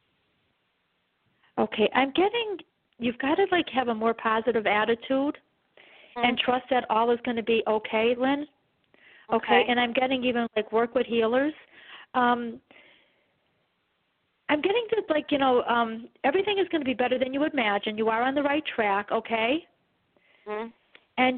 Okay, I'm getting, you've got to have a more positive attitude and trust that all is going to be okay, Lynn. Okay, and I'm getting even work with healers. I'm getting to everything is going to be better than you would imagine. You are on the right track, okay? And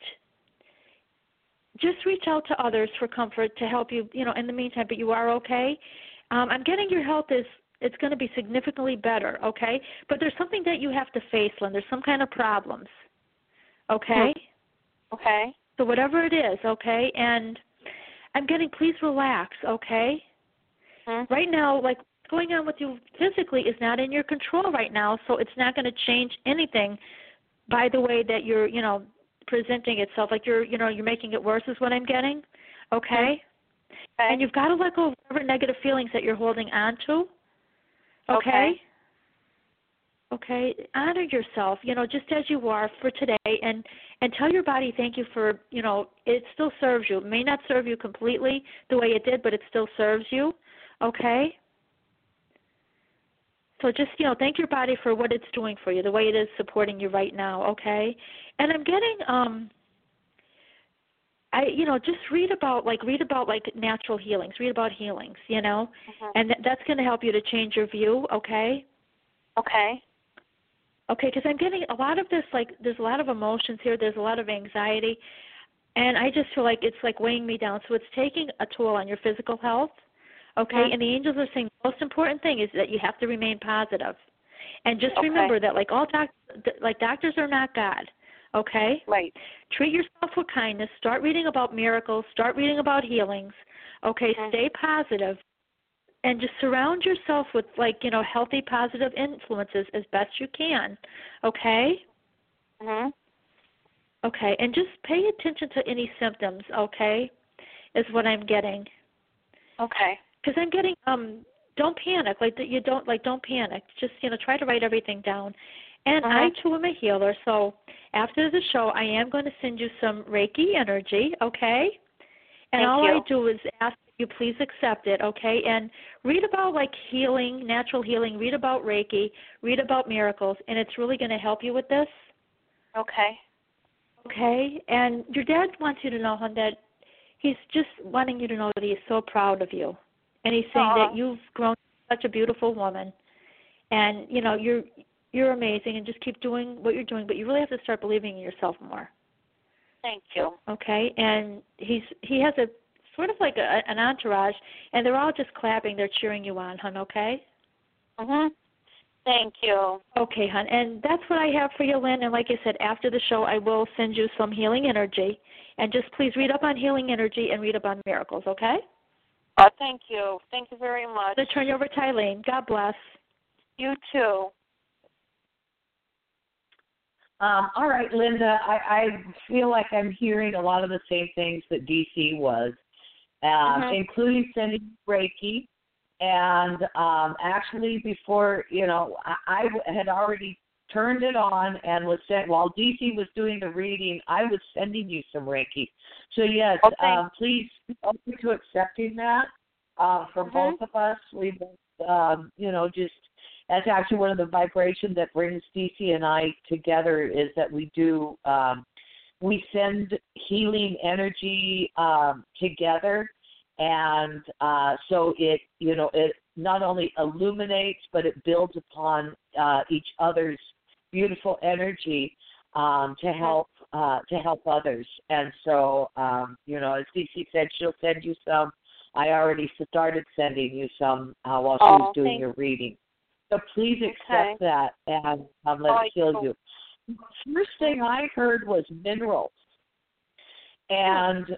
just reach out to others for comfort to help you, in the meantime, but you are okay. I'm getting your health it's going to be significantly better, okay? But there's something that you have to face, Lynn. There's some kind of problems, okay? Okay. So whatever it is, okay? And I'm getting, please relax, okay? Right now, what's going on with you physically is not in your control right now, so it's not going to change anything by the way that you're, presenting itself. You're making it worse is what I'm getting, okay? And you've got to let go of whatever negative feelings that you're holding on to, okay? Okay, honor yourself, just as you are for today, and tell your body thank you for, it still serves you. It may not serve you completely the way it did, but it still serves you, okay? So just, thank your body for what it's doing for you, the way it is supporting you right now, okay? And I'm getting, just read about natural healings, read about healings, and that's going to help you to change your view, okay? Okay. Okay, because I'm getting a lot of this, like, there's a lot of emotions here. There's a lot of anxiety. And I just feel like it's, like, weighing me down. So it's taking a toll on your physical health. Okay, and the angels are saying the most important thing is that you have to remain positive. And just remember that, like, doctors are not God. Okay? Right. Treat yourself with kindness. Start reading about miracles. Start reading about healings. Okay? Stay positive. And just surround yourself with, like, healthy, positive influences as best you can. Okay? Okay. And just pay attention to any symptoms, okay, is what I'm getting. Okay. Because I'm getting, don't panic. Don't panic. Just, try to write everything down. And I, too, am a healer. So after the show, I am going to send you some Reiki energy, okay? And all I do is ask that you please accept it, okay? And read about, like, healing, natural healing. Read about Reiki. Read about miracles. And it's really going to help you with this. Okay. Okay? And your dad wants you to know, hon, that he's just wanting you to know that he's so proud of you. And he's saying that you've grown such a beautiful woman. And, you're amazing, and just keep doing what you're doing, but you really have to start believing in yourself more. Thank you. Okay? And he has a sort of like an entourage, and they're all just clapping. They're cheering you on, hon, okay? Thank you. Okay, hon. And that's what I have for you, Lynn. And like I said, after the show, I will send you some healing energy. And just please read up on healing energy and read up on miracles, okay? Thank you. Thank you very much. I'm going to turn you over to Eileen. God bless. You too. All right, Linda, I feel like I'm hearing a lot of the same things that DC was, including sending Reiki. And actually before, I had already turned it on and was sent, while DC was doing the reading, I was sending you some Reiki. So, yes, please be open to accepting that for both of us. We both, just, that's actually one of the vibrations that brings DC and I together is that we do, we send healing energy together. And so it, it not only illuminates, but it builds upon each other's beautiful energy to help others. And so, as DC said, she'll send you some. I already started sending you some while she was doing your reading. So please accept that and let it heal you. First thing I heard was minerals. And,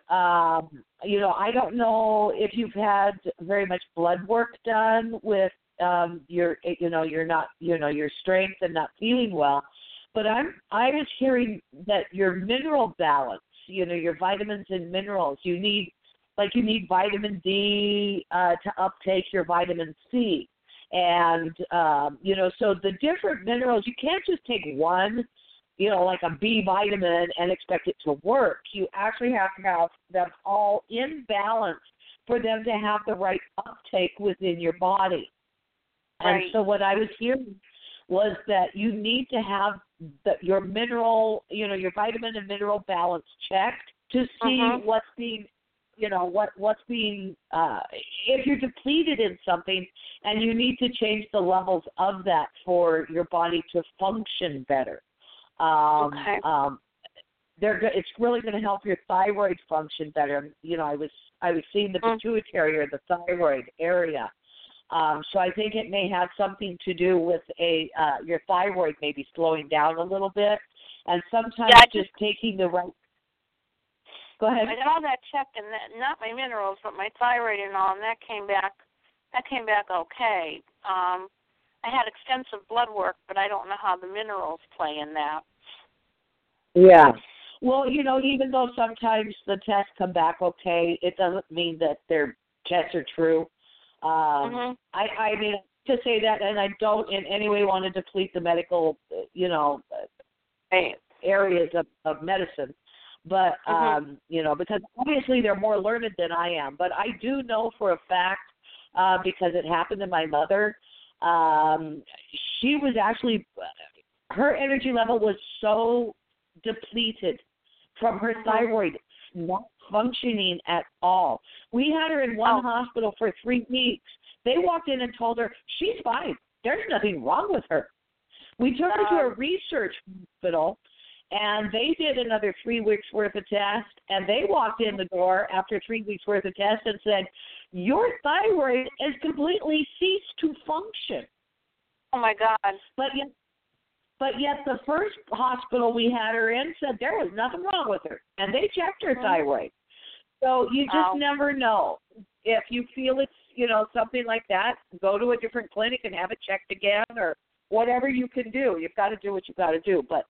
I don't know if you've had very much blood work done with your strength and not feeling well, but I was hearing that your mineral balance, your vitamins and minerals, you need vitamin D to uptake your vitamin C. And, so the different minerals, you can't just take one, like a B vitamin and expect it to work. You actually have to have them all in balance for them to have the right uptake within your body. Right. And so what I was hearing was that you need to have your mineral, your vitamin and mineral balance checked to see what's being, what's being, if you're depleted in something and you need to change the levels of that for your body to function better. It's really going to help your thyroid function better. I was seeing the pituitary or the thyroid area. So I think it may have something to do with your thyroid maybe slowing down a little bit, and sometimes just taking the right. Go ahead. I got all that checked, and not my minerals, but my thyroid and all, and that came back. Okay. I had extensive blood work, but I don't know how the minerals play in that. Yeah. Well, even though sometimes the tests come back okay, it doesn't mean that their tests are true. I mean, to say that, and I don't in any way want to deplete the medical, areas of medicine. But, because obviously they're more learned than I am. But I do know for a fact, because it happened to my mother, she was actually, her energy level was so depleted from her thyroid not functioning at all. We had her in one hospital for 3 weeks. They walked in and told her, she's fine. There's nothing wrong with her. We took her to a research hospital, and they did another 3 weeks worth of tests, and they walked in the door after 3 weeks worth of tests and said, your thyroid has completely ceased to function. Oh, my God. But yet the first hospital we had her in said there was nothing wrong with her, and they checked her thyroid. So you just never know. If you feel it's, something like that, go to a different clinic and have it checked again, or whatever you can do. You've got to do what you've got to do. But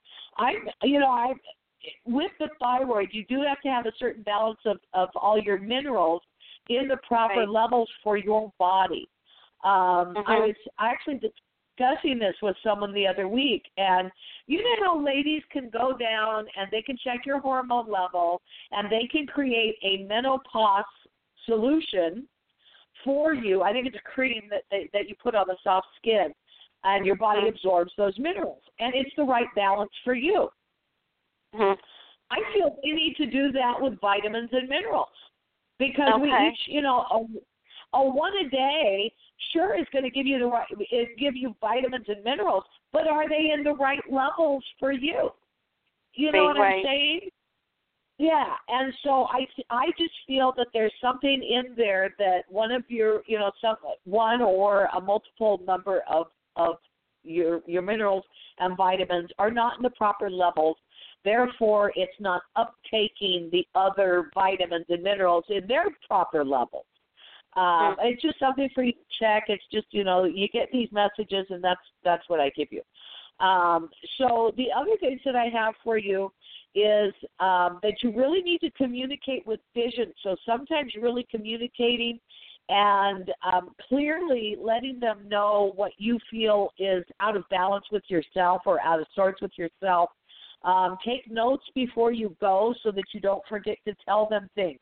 with the thyroid, you do have to have a certain balance of all your minerals in the proper levels for your body. I was actually discussing this with someone the other week, and you know how ladies can go down and they can check your hormone level, and they can create a menopause solution for you. I think it's a cream that you put on the soft skin, and your body absorbs those minerals, and it's the right balance for you. I feel we need to do that with vitamins and minerals, because we each, a one a day sure is going to give you vitamins and minerals, but are they in the right levels for you? You know what I'm saying? Yeah, and so I just feel that there's something in there that one of your, one or a multiple number of your minerals and vitamins are not in the proper levels. Therefore, it's not uptaking the other vitamins and minerals in their proper levels. It's just something for you to check. It's just, you get these messages, and that's what I give you. So the other things that I have for you is that you really need to communicate with vision. So sometimes really communicating and clearly letting them know what you feel is out of balance with yourself or out of sorts with yourself. Take notes before you go so that you don't forget to tell them things.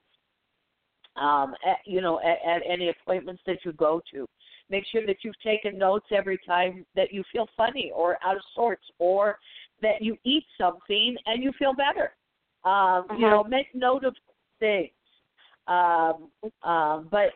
At any appointments that you go to. Make sure that you've taken notes every time that you feel funny or out of sorts, or that you eat something and you feel better. Make note of things. But,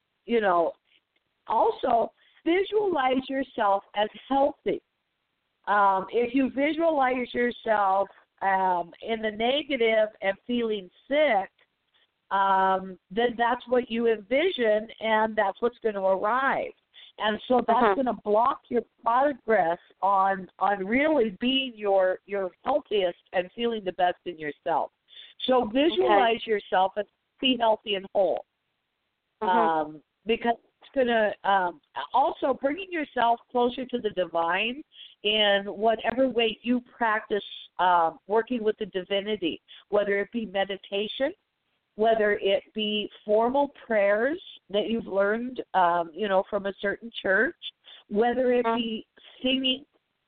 also visualize yourself as healthy. If you visualize yourself in the negative and feeling sick, then that's what you envision, and that's what's going to arrive. And so that's going to block your progress on really being your healthiest and feeling the best in yourself. So visualize yourself as be healthy and whole, because it's going to also bringing yourself closer to the divine in whatever way you practice working with the divinity, whether it be meditation, whether it be formal prayers that you've learned, from a certain church, whether it be singing.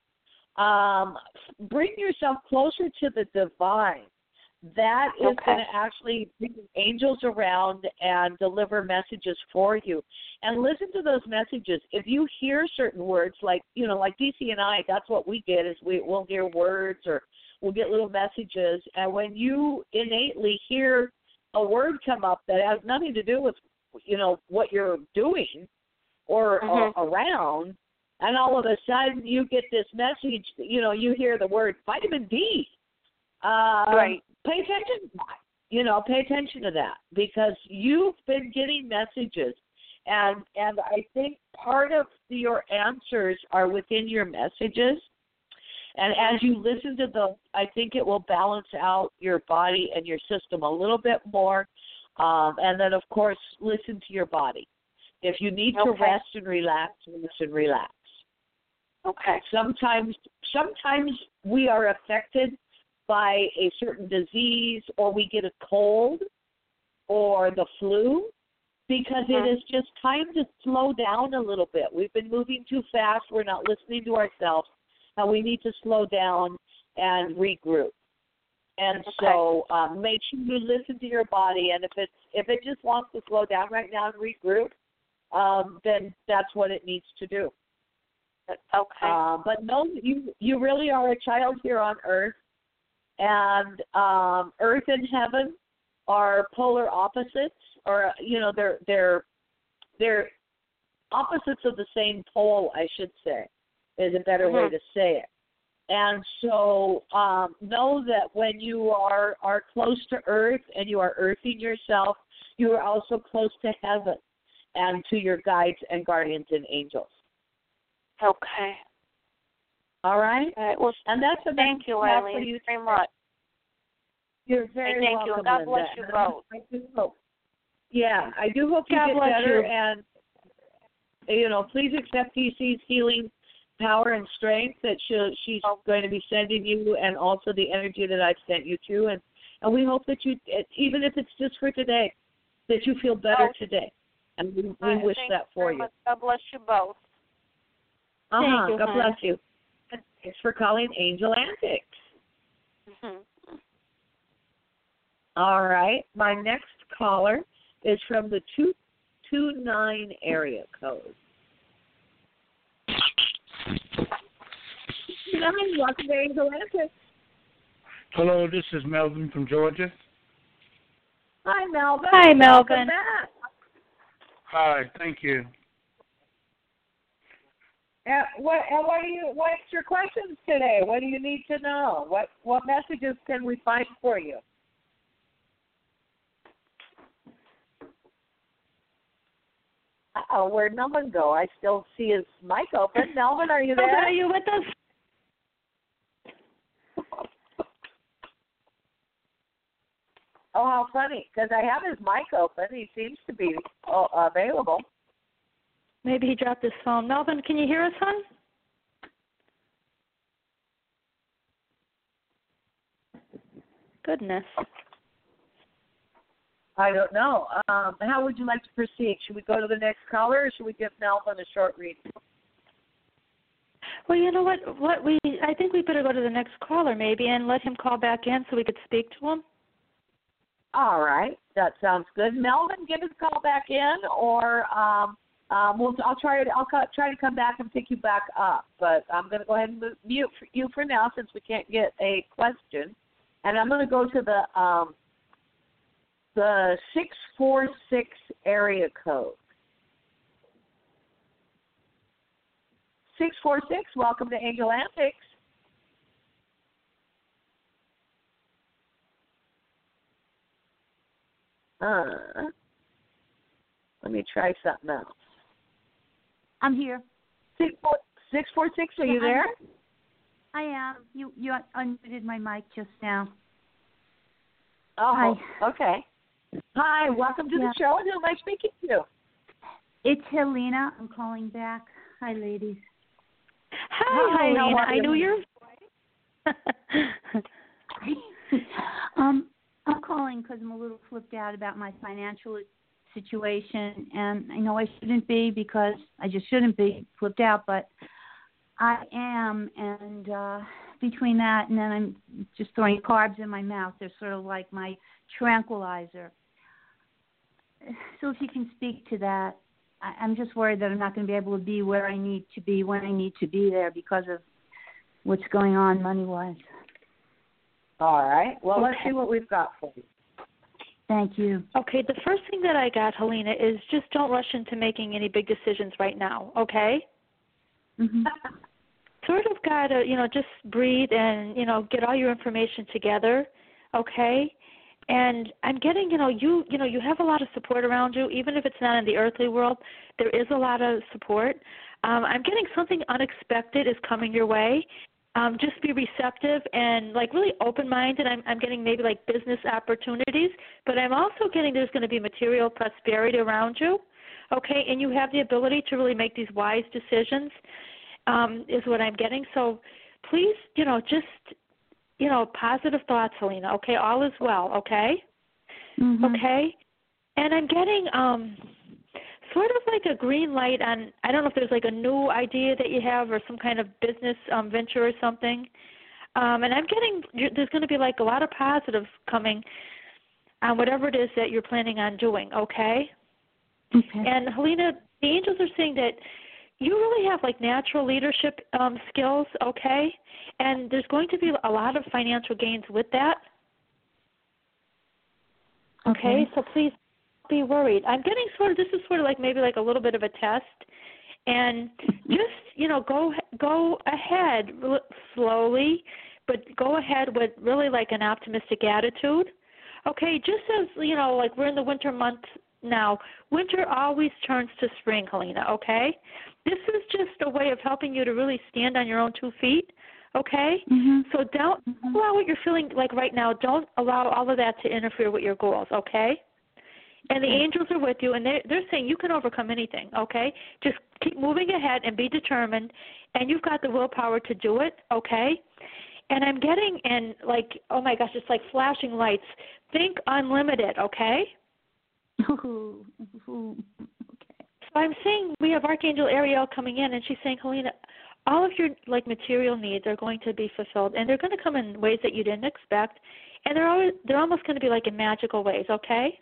Bring yourself closer to the divine. That is going to actually bring angels around and deliver messages for you. And listen to those messages. If you hear certain words, like DC and I, that's what we get is we'll hear words or we'll get little messages. And when you innately hear a word come up that has nothing to do with, what you're doing or around, and all of a sudden you get this message, you hear the word vitamin D. Pay attention to that. Pay attention to that, because you've been getting messages, and I think part of your answers are within your messages. And as you listen to those, I think it will balance out your body and your system a little bit more. And then, of course, listen to your body. If you need to rest and relax, relax. Okay. Sometimes we are affected by a certain disease, or we get a cold or the flu, because it is just time to slow down a little bit. We've been moving too fast. We're not listening to ourselves. And we need to slow down and regroup. And so make sure you listen to your body. And if it just wants to slow down right now and regroup, then that's what it needs to do. Okay. But know you really are a child here on Earth, and Earth and heaven are polar opposites, or they're opposites of the same pole, I should say, is a better way to say it. And so know that when you are close to earth and you are earthing yourself, you are also close to heaven and to your guides and guardians and angels. Okay. All right? All right. Well, and that's a thank you, Eileen, very much. You're very thank welcome, you, and God Linda. bless you both. I do hope. Yeah, I do hope you God get bless better, you. and please accept TC's healing power and strength that she's going to be sending you, and also the energy that I've sent you to, and we hope that you, even if it's just for today, that you feel better today, and we wish that for you. Much. God bless you both. Thank you, God hon. bless you. Thanks for calling Angel Antics. Mm-hmm. All right. My next caller is from the 229 area code. 229, welcome to Angel Antics. Hello, this is Melvin from Georgia. Hi, Melvin. Hi, Melvin. Welcome back. Hi, thank you. What's your questions today? What do you need to know? What messages can we find for you? Oh, where'd Melvin go? I still see his mic open. Melvin, are you there? Melvin, are you with us? Oh, how funny, because I have his mic open. He seems to be available. Maybe he dropped his phone. Melvin, can you hear us, hon? Goodness. I don't know. How would you like to proceed? Should we go to the next caller, or should we give Melvin a short reading? Well, you know what? I think we better go to the next caller maybe and let him call back in so we could speak to him. All right, that sounds good. Melvin, give us a call back in, or I'll try to come back and pick you back up. But I'm going to go ahead and mute you for now since we can't get a question, and I'm going to go to the 646 area code. 646, welcome to Angel Antics. Let me try something else. I'm here. 646, are you there? I am. You unmuted my mic just now. Oh, Hi. Okay. Hi, welcome to the show. Who am I speaking to? It's Helena. I'm calling back. Hi, ladies. Hi, Helena. I knew your I'm calling because I'm a little flipped out about my financial situation, and I know I shouldn't be because I just shouldn't be flipped out, but I am, and between that and then I'm just throwing carbs in my mouth. They're sort of like my tranquilizer. So if you can speak to that, I'm just worried that I'm not going to be able to be where I need to be when I need to be there because of what's going on money-wise. All right. Well, let's see what we've got for you. Thank you. Okay, the first thing that I got, Helena, is just don't rush into making any big decisions right now, okay? Mm-hmm. Sort of got to, just breathe and, get all your information together, okay? And I'm getting, you have a lot of support around you, even if it's not in the earthly world. There is a lot of support. I'm getting something unexpected is coming your way. Just be receptive and really open-minded. I'm getting maybe business opportunities, but I'm also getting there's going to be material prosperity around you, okay? And you have the ability to really make these wise decisions, is what I'm getting. So please, positive thoughts, Helena, okay? All is well, okay? Mm-hmm. Okay? And I'm getting sort of a green light on, I don't know if there's a new idea that you have or some kind of business venture or something. And I'm getting, there's going to be a lot of positives coming on whatever it is that you're planning on doing, okay? Okay. And Helena, the angels are saying that you really have natural leadership skills, okay? And there's going to be a lot of financial gains with that. Okay, so please don't be worried. I'm getting this is maybe a little bit of a test. And just, go ahead slowly, but go ahead with really like an optimistic attitude. Okay, just as, like we're in the winter months now, winter always turns to spring, Helena, okay? This is just a way of helping you to really stand on your own 2 feet, okay? So don't allow what you're feeling like right now. Don't allow all of that to interfere with your goals, okay? And the angels are with you, and they're saying you can overcome anything, okay? Just keep moving ahead and be determined, and you've got the willpower to do it, okay? And I'm getting in, like, oh, my gosh, it's like flashing lights. Think unlimited, okay? Ooh, okay. So I'm saying we have Archangel Ariel coming in, and she's saying, Helena, all of your, like, material needs are going to be fulfilled, and they're going to come in ways that you didn't expect, and they're almost going to be, like, in magical ways, okay?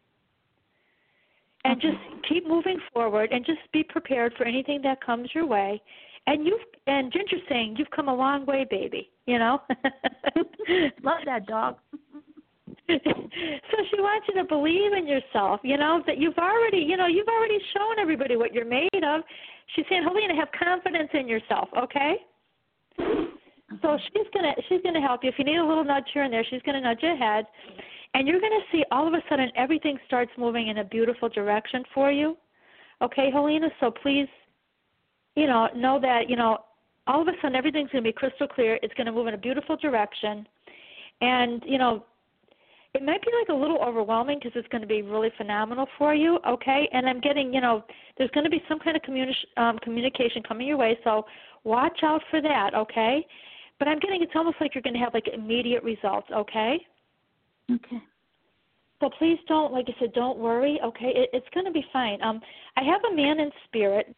And just keep moving forward and just be prepared for anything that comes your way. And Ginger's saying you've come a long way, baby, Love that dog. So she wants you to believe in yourself, that you've already shown everybody what you're made of. She's saying, Helena, have confidence in yourself, okay? So she's gonna help you. If you need a little nudge here and there, she's gonna nudge you ahead. And you're going to see all of a sudden everything starts moving in a beautiful direction for you. Okay, Helena? So please, know that, all of a sudden everything's going to be crystal clear. It's going to move in a beautiful direction. And, it might be like a little overwhelming because it's going to be really phenomenal for you, okay? And I'm getting, there's going to be some kind of communication coming your way, so watch out for that, okay? But I'm getting it's almost like you're going to have like immediate results, okay? Okay. So please don't, like I said, don't worry, okay? It's going to be fine. I have a man in spirit.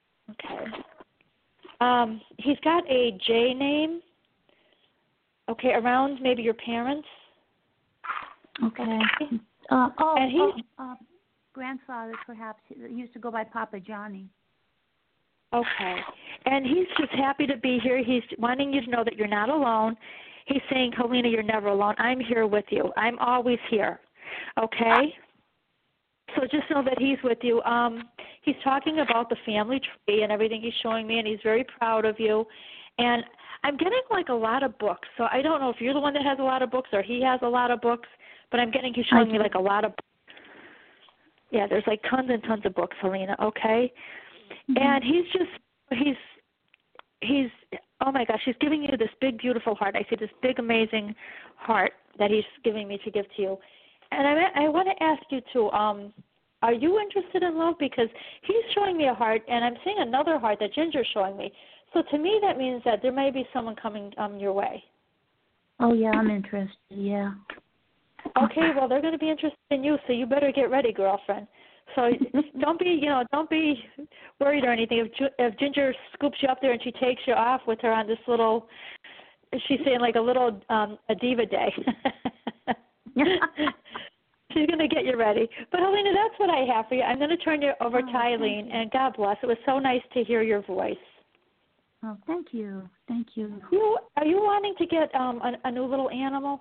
Okay. He's got a J name, okay, around maybe your parents. Okay. And he's grandfather, perhaps. He used to go by Papa Johnny. Okay. And he's just happy to be here. He's wanting you to know that you're not alone. He's saying, Helena, you're never alone. I'm here with you. I'm always here. Okay? So just know that he's with you. He's talking about the family tree and everything he's showing me, and he's very proud of you. And I'm getting like a lot of books. So I don't know if you're the one that has a lot of books or he has a lot of books, but I'm getting he's showing me like a lot of books. Yeah, there's like tons and tons of books, Helena, okay? And he's oh my gosh, he's giving you this big, beautiful heart. I see this big, amazing heart that he's giving me to give to you. And I want to ask you too, are you interested in love? Because he's showing me a heart, and I'm seeing another heart that Ginger's showing me. So to me, that means that there may be someone coming your way. Oh, yeah, I'm interested, yeah. Okay, well, they're going to be interested in you, so you better get ready, girlfriend. So don't be worried or anything. If Ginger scoops you up there and she takes you off with her on this little, she's saying like a little a diva day. She's going to get you ready. But, Helena, that's what I have for you. I'm going to turn you over to Eileen, and God bless. It was so nice to hear your voice. Oh, thank you. Thank you. Are you wanting to get a new little animal?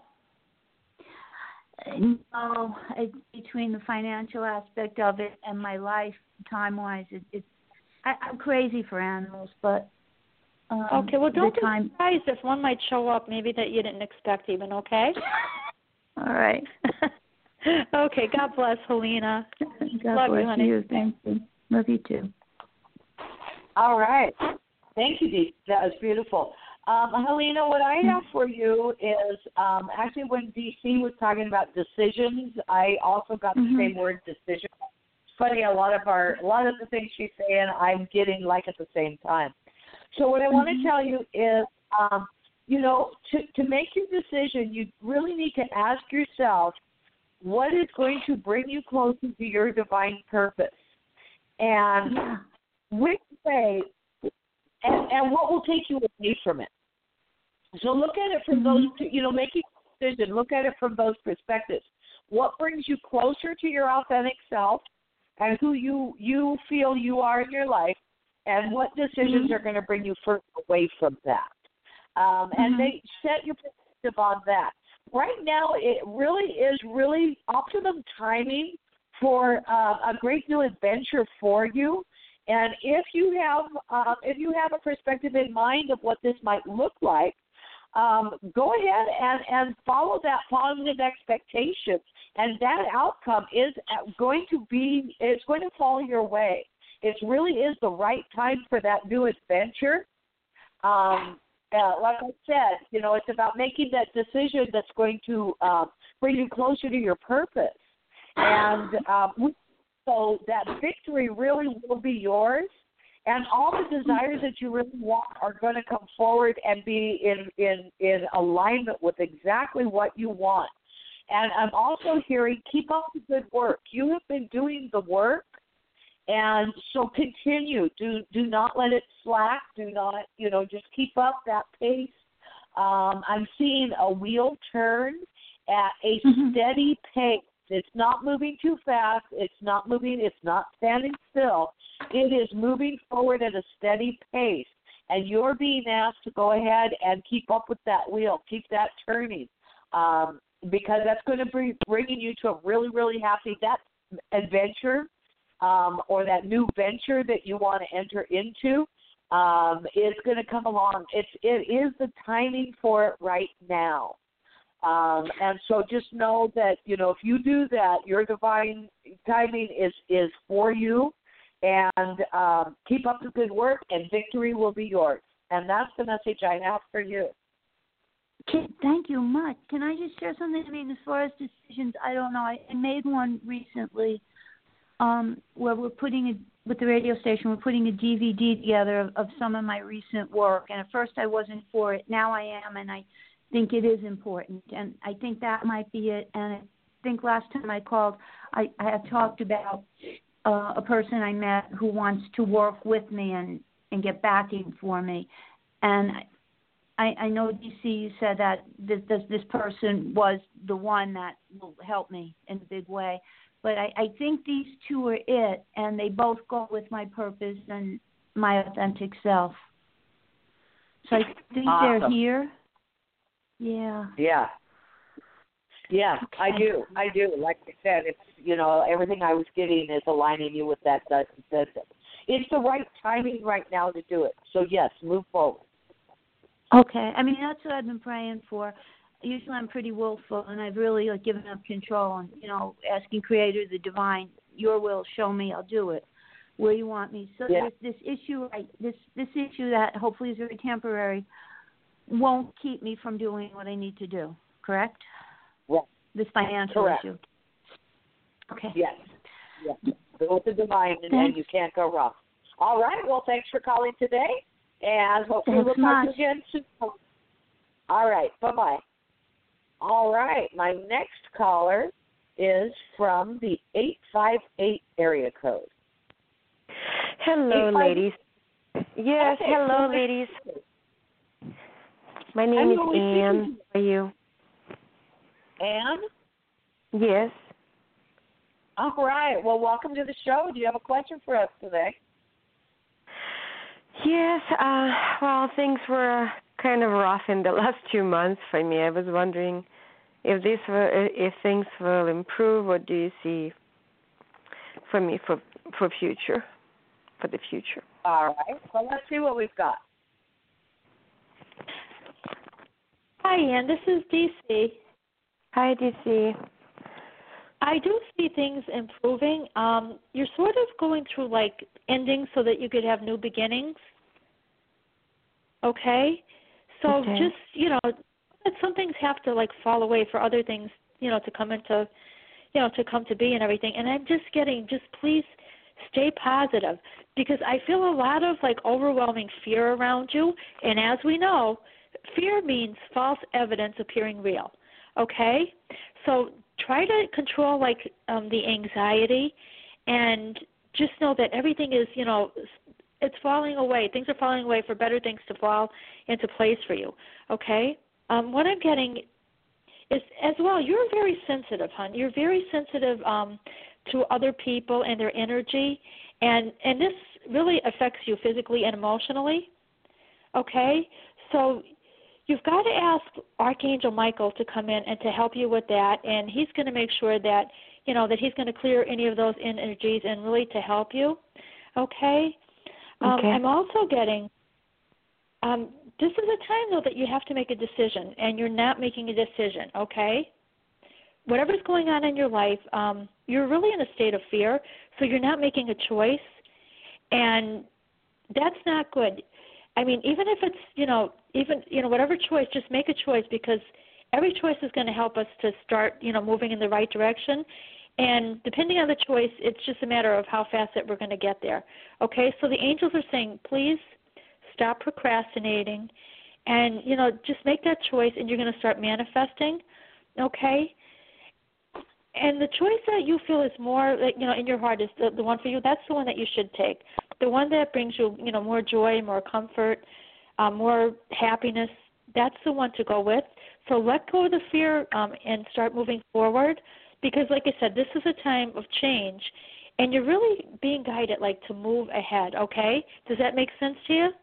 No, between the financial aspect of it and my life, time-wise, I'm crazy for animals, but okay, well, don't be surprised if one might show up maybe that you didn't expect even, okay? All right. Okay, God bless, Helena. God Love bless you, honey. you. Thank you. Love you, too. All right. Thank you, Dee. That was beautiful. Helena, what I have for you is actually when DC was talking about decisions, I also got the same word, decision. It's funny, a lot of the things she's saying, I'm getting like at the same time. So what I want to tell you is, to make your decision, you really need to ask yourself what is going to bring you closer to your divine purpose, and which way, and what will take you away from it. So look at it from those, making a decision, look at it from those perspectives. What brings you closer to your authentic self and who you feel you are in your life, and what decisions are going to bring you further away from that. And they set your perspective on that. Right now, it really is optimum timing for a great new adventure for you. And if you have a perspective in mind of what this might look like, go ahead and follow that positive expectation, and that outcome is going to fall your way. It really is the right time for that new adventure. Like I said, it's about making that decision that's going to bring you closer to your purpose. And so that victory really will be yours. And all the desires that you really want are going to come forward and be in alignment with exactly what you want. And I'm also hearing, keep up the good work. You have been doing the work, and so continue. Do not let it slack. Do not, just keep up that pace. I'm seeing a wheel turn at a steady pace. It's not moving too fast. It's not standing still. It is moving forward at a steady pace. And you're being asked to go ahead and keep up with that wheel, keep that turning, because that's going to be bringing you to a really, really happy, that adventure or that new venture that you want to enter into is going to come along. It is the timing for it right now. And so just know that, if you do that, your divine timing is for you, and keep up the good work, and victory will be yours. And that's the message I have for you. Thank you much. Can I just share something? I mean, as far as decisions, I don't know. I made one recently where with the radio station, we're putting a DVD together of some of my recent work. And at first I wasn't for it. Now I am, and I think it is important. And I think that might be it. And I think last time I called, I had talked about a person I met who wants to work with me and get backing for me. And I know, DC, you said that this person was the one that will help me in a big way. But I think these two are it, and they both go with my purpose and my authentic self. So I think awesome. They're here. Yeah. Yeah. Yeah, okay. I do. Like I said, it's, everything I was getting is aligning you with that. It's the right timing right now to do it. So, yes, move forward. Okay. I mean, that's what I've been praying for. Usually I'm pretty willful, and I've really given up control and, asking Creator, the Divine, your will, show me, I'll do it where you want me. So yeah. this issue, this issue that hopefully is very temporary, won't keep me from doing what I need to do, correct? Yeah. This financial correct. issue. Okay. Yes. Yeah. Go with the Divine, and then you can't go wrong. All right. Well, thanks for calling today, and hopefully we'll talk to you again soon. All right. Bye-bye. All right. My next caller is from the 858 area code. Hello, ladies. Yes, okay. Hello, ladies. My name is Anne. How are you? Anne? Yes. All right. Well, welcome to the show. Do you have a question for us today? Yes. Well, things were kind of rough in the last 2 months for me. I was wondering if things will improve. What do you see for me for the future? All right. Well, let's see what we've got. Hi, Ann. This is DC. Hi, DC. I do see things improving. You're sort of going through endings so that you could have new beginnings. Okay? So just, some things have to fall away for other things, to come into, to come to be and everything. And I'm just please stay positive, because I feel a lot of overwhelming fear around you. And as we know, fear means false evidence appearing real. Okay? So try to control the anxiety, and just know that everything is, it's falling away. Things are falling away for better things to fall into place for you. Okay? What I'm getting is, as well, you're very sensitive, hon. You're very sensitive to other people and their energy, and this really affects you physically and emotionally. Okay? So you've got to ask Archangel Michael to come in and to help you with that, and he's going to make sure that, that he's going to clear any of those energies and really to help you. Okay? Okay. I'm also getting, this is a time, though, that you have to make a decision, and you're not making a decision, okay? Whatever's going on in your life, you're really in a state of fear, so you're not making a choice, and that's not good. I mean, even if it's, whatever choice, just make a choice, because every choice is going to help us to start, moving in the right direction. And depending on the choice, it's just a matter of how fast that we're going to get there. Okay, so the angels are saying, please stop procrastinating and, just make that choice, and you're going to start manifesting, okay? And the choice that you feel is more, in your heart is the one for you. That's the one that you should take. The one that brings you, more joy, more comfort, more happiness, that's the one to go with. So let go of the fear and start moving forward. Because, like I said, this is a time of change, and you're really being guided, to move ahead, okay? Does that make sense to you?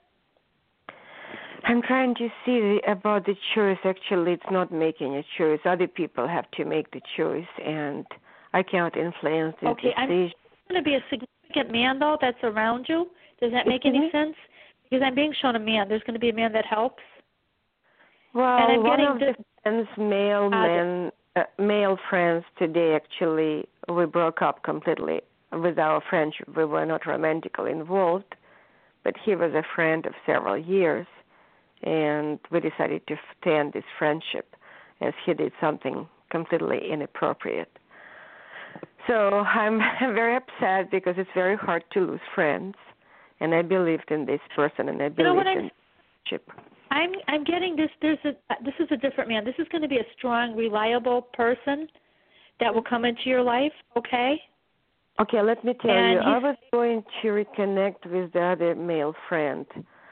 I'm trying to see about the choice. Actually, it's not making a choice. Other people have to make the choice, and I can't influence the decision. I'm going to be a significant man, though, that's around you. Does that make any sense? Because I'm being shown a man. There's going to be a man that helps. Well, and I'm one getting of the friends, male friends today, actually, we broke up completely with our friendship. We were not romantically involved, but he was a friend of several years, and we decided to end this friendship as he did something completely inappropriate. So I'm very upset because it's very hard to lose friends, and I believed in this person, and I believed in friendship. I'm getting this. This is a different man. This is going to be a strong, reliable person that will come into your life. Okay. Okay. Let me tell you. I was going to reconnect with the other male friend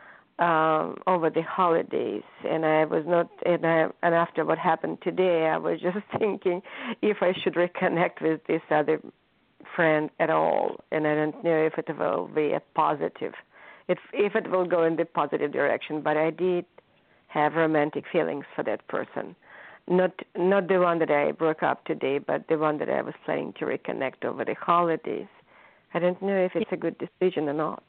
over the holidays, and I was not. And after what happened today, I was just thinking if I should reconnect with this other friend at all, and I don't know if it will be a positive. If it will go in the positive direction, but I did have romantic feelings for that person. Not the one that I broke up today, but the one that I was planning to reconnect over the holidays. I don't know if it's a good decision or not.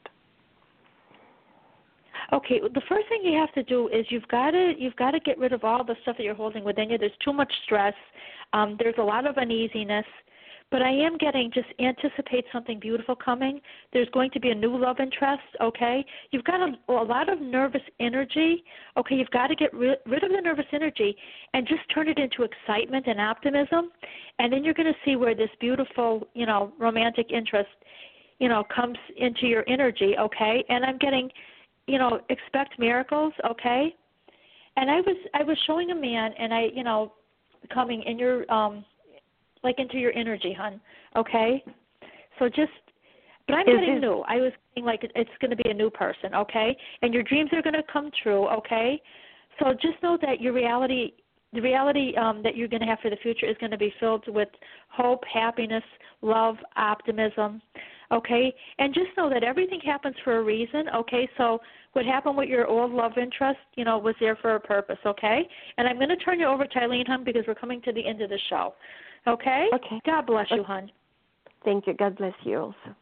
Okay, the first thing you have to do is you've got to get rid of all the stuff that you're holding within you. There's too much stress. There's a lot of uneasiness. But I am getting, just anticipate something beautiful coming. There's going to be a new love interest, okay? You've got a lot of nervous energy, okay? You've got to get rid of the nervous energy and just turn it into excitement and optimism, and then you're going to see where this beautiful, romantic interest, comes into your energy, okay? And I'm getting, expect miracles, okay? And I was showing a man, and coming in your into your energy, hon, okay? So but I'm getting new. I was getting it's going to be a new person, okay? And your dreams are going to come true, okay? So just know that the reality that you're going to have for the future is going to be filled with hope, happiness, love, optimism, okay? And just know that everything happens for a reason, okay? So what happened with your old love interest, was there for a purpose, okay? And I'm going to turn you over to Eileen, hon, because we're coming to the end of the show. Okay? Okay. God bless you, hon. Thank you. God bless you also.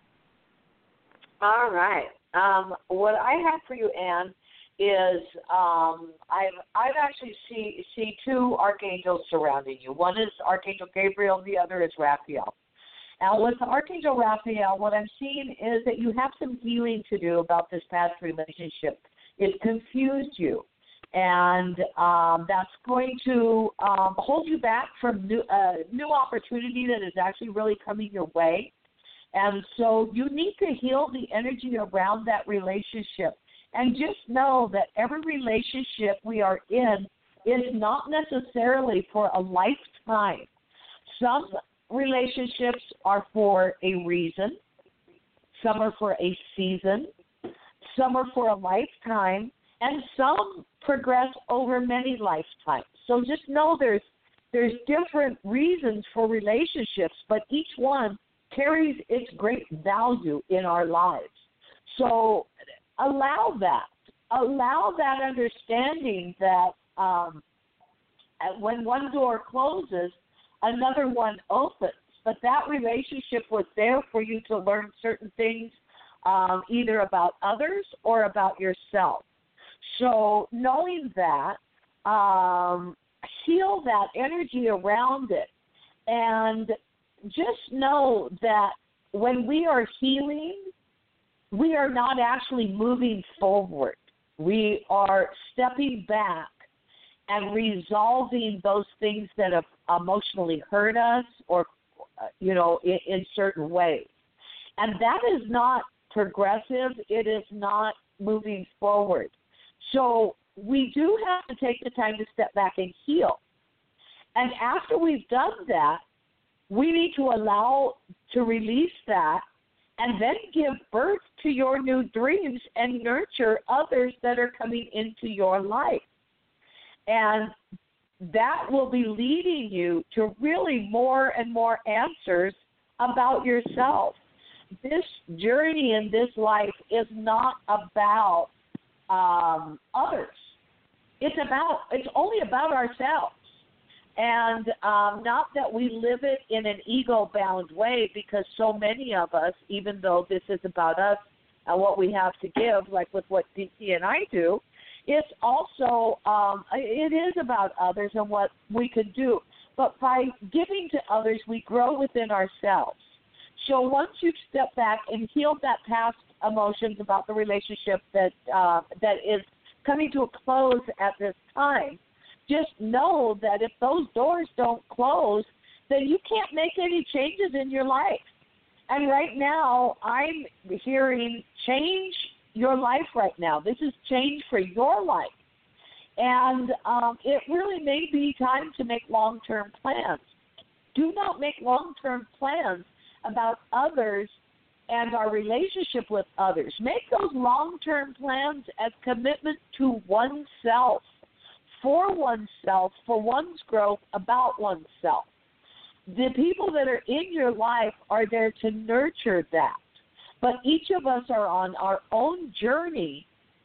All right. What I have for you, Anne, is I've actually see two archangels surrounding you. One is Archangel Gabriel, the other is Raphael. Now, with Archangel Raphael, what I'm seeing is that you have some healing to do about this past relationship. It confused you. And that's going to hold you back from new opportunity that is actually really coming your way. And so you need to heal the energy around that relationship. And just know that every relationship we are in is not necessarily for a lifetime. Some relationships are for a reason. Some are for a season. Some are for a lifetime. And some progress over many lifetimes. So just know there's different reasons for relationships, but each one carries its great value in our lives. So allow that understanding that when one door closes, another one opens. But that relationship was there for you to learn certain things either about others or about yourself. So knowing that, heal that energy around it. And just know that when we are healing, we are not actually moving forward. We are stepping back and resolving those things that have emotionally hurt us or, in certain ways. And that is not progressive. It is not moving forward. So we do have to take the time to step back and heal. And after we've done that, we need to allow to release that and then give birth to your new dreams and nurture others that are coming into your life. And that will be leading you to really more and more answers about yourself. This journey in this life is not about others. It's only about ourselves. And not that we live it in an ego-bound way, because so many of us, even though this is about us and what we have to give, like with what DC and I do, it's also, it is about others and what we can do. But by giving to others, we grow within ourselves. So once you've stepped back and healed that past emotions about the relationship that is coming to a close at this time, just know that if those doors don't close, then you can't make any changes in your life. And right now, I'm hearing change your life right now. This is change for your life. And it really may be time to make long-term plans. Do not make long-term plans about others and our relationship with others. Make those long-term plans as commitment to oneself, for one's growth, about oneself. The people that are in your life are there to nurture that. But each of us are on our own journey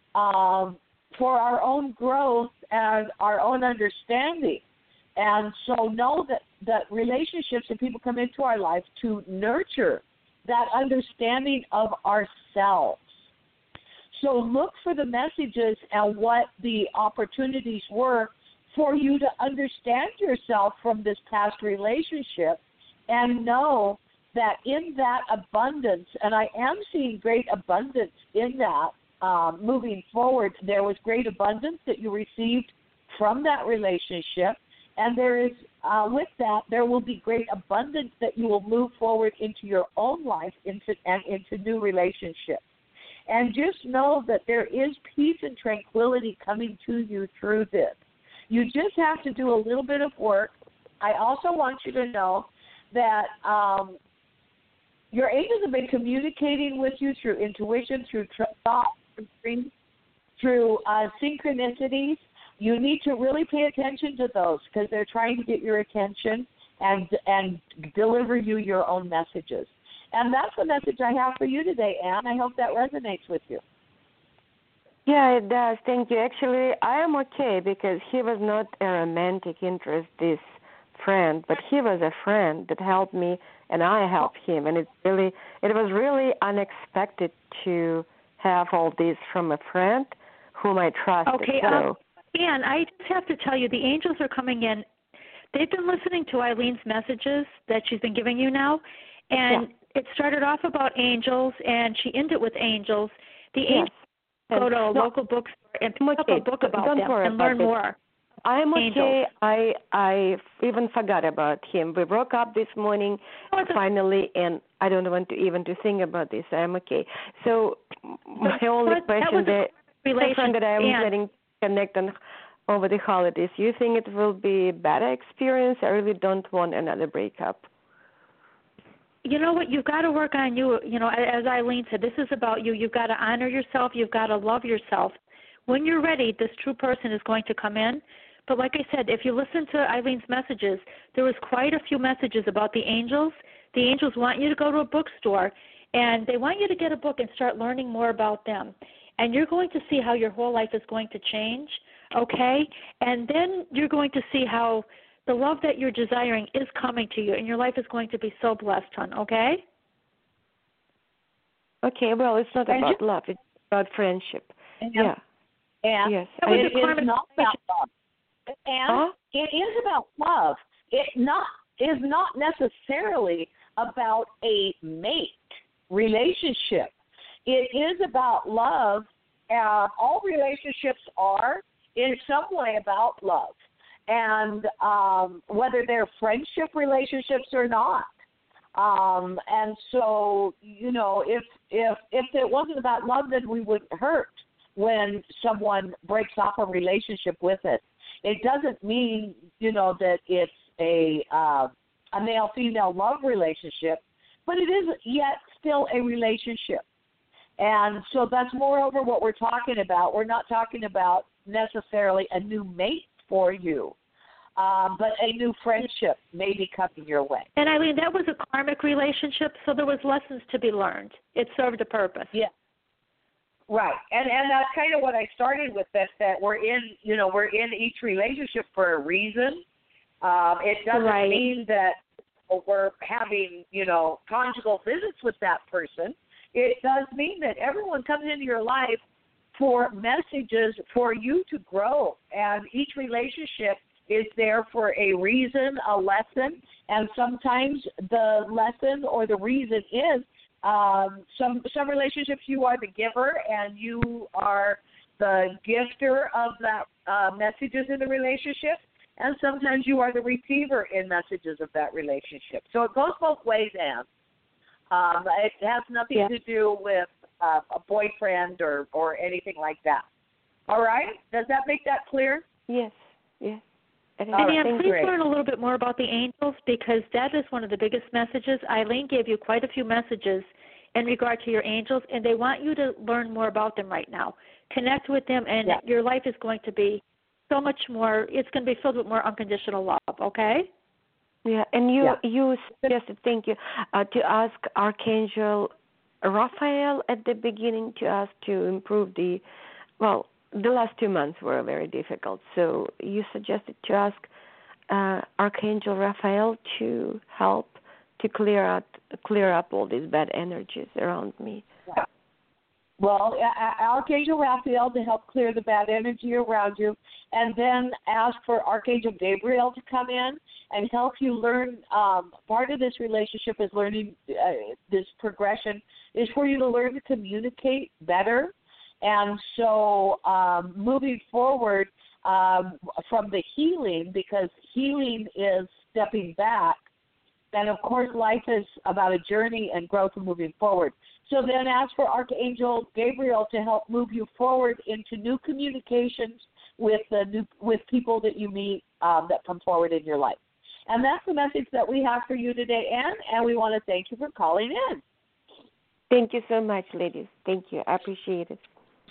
for our own growth and our own understanding. And so know that relationships and people come into our life to nurture that understanding of ourselves. So look for the messages and what the opportunities were for you to understand yourself from this past relationship, and know that in that abundance, and I am seeing great abundance in that moving forward. There was great abundance that you received from that relationship, and there is, with that, there will be great abundance that you will move forward into your own life into new relationships. And just know that there is peace and tranquility coming to you through this. You just have to do a little bit of work. I also want you to know that your angels have been communicating with you through intuition, through thought, through dreams, through synchronicities. You need to really pay attention to those, because they're trying to get your attention and deliver you your own messages. And that's the message I have for you today, Anne. I hope that resonates with you. Yeah, it does. Thank you. Actually, I am okay, because he was not a romantic interest, this friend, but he was a friend that helped me, and I helped him. And it was really unexpected to have all this from a friend whom I trusted. Okay, Anne, I just have to tell you, the angels are coming in. They've been listening to Eileen's messages that she's been giving you now, and it started off about angels, and she ended with angels. The angels go to a local bookstore and pick up a book about them and learn more. I'm okay. Angels. I even forgot about him. We broke up this morning finally, and I don't want to even to think about this. I'm okay. So my only question, the friend that I'm getting connected over the holidays, you think it will be a better experience? I really don't want another breakup. You know what? You've got to work on you. You know, as Eileen said, this is about you. You've got to honor yourself. You've got to love yourself. When you're ready, this true person is going to come in. But like I said, if you listen to Eileen's messages, there was quite a few messages about the angels. The angels want you to go to a bookstore, and they want you to get a book and start learning more about them. And you're going to see how your whole life is going to change, okay? And then you're going to see how the love that you're desiring is coming to you, and your life is going to be so blessed, hon, okay? Okay, well, it's not about love. It's about friendship. Yeah. And yes. it is not about love. And it is about love. It is not necessarily about a mate relationship. It is about love. All relationships are in some way about love. And whether they're friendship relationships or not. And so, if it wasn't about love, then we wouldn't hurt when someone breaks off a relationship with it. It doesn't mean, that it's a male-female love relationship, but it is yet still a relationship. And so that's moreover what we're talking about. We're not talking about necessarily a new mate for you, but a new friendship may be coming your way. And Eileen, that was a karmic relationship, so there was lessons to be learned. It served a purpose. Yeah. Right. And that's kind of what I started with, that we're in each relationship for a reason. It doesn't mean that we're having, conjugal visits with that person. It does mean that everyone comes into your life for messages for you to grow, and each relationship is there for a reason, a lesson, and sometimes the lesson or the reason is some relationships you are the giver and you are the gifter of that messages in the relationship, and sometimes you are the receiver in messages of that relationship. So it goes both ways, Anne. It has nothing to do with a boyfriend or anything like that. All right? Does that make that clear? Yes. Yes. And Anne, please learn a little bit more about the angels, because that is one of the biggest messages. Eileen gave you quite a few messages in regard to your angels, and they want you to learn more about them right now. Connect with them, and your life is going to be so much more, it's going to be filled with more unconditional love, okay? Yeah, and you suggested, thank you, to ask Archangel Raphael at the beginning to ask to improve the last 2 months were very difficult. So you suggested to ask Archangel Raphael to help to clear up all these bad energies around me. Yeah. Well, Archangel Raphael to help clear the bad energy around you, and then ask for Archangel Gabriel to come in and help you learn. Part of this relationship is learning this progression is for you to learn to communicate better. And so moving forward from the healing, because healing is stepping back, and of course life is about a journey and growth and moving forward. So then ask for Archangel Gabriel to help move you forward into new communications with people that you meet that come forward in your life. And that's the message that we have for you today, Anne, and we want to thank you for calling in. Thank you so much, ladies. Thank you. I appreciate it.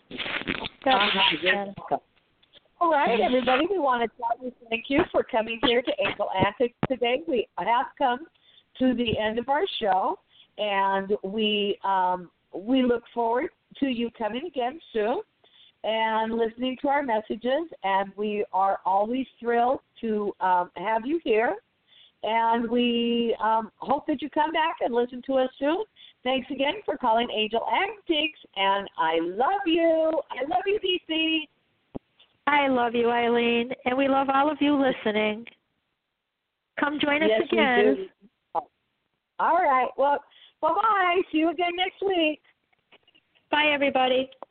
All right, everybody, we want to tell you thank you for coming here to Angel Antics today. We have come to the end of our show, and we look forward to you coming again soon and listening to our messages, and we are always thrilled to have you here, and we hope that you come back and listen to us soon. Thanks again for calling Angel Antics, and I love you. I love you, DC. I love you, Eileen, and we love all of you listening. Come join us again. We do. All right. Well, bye-bye. See you again next week. Bye, everybody.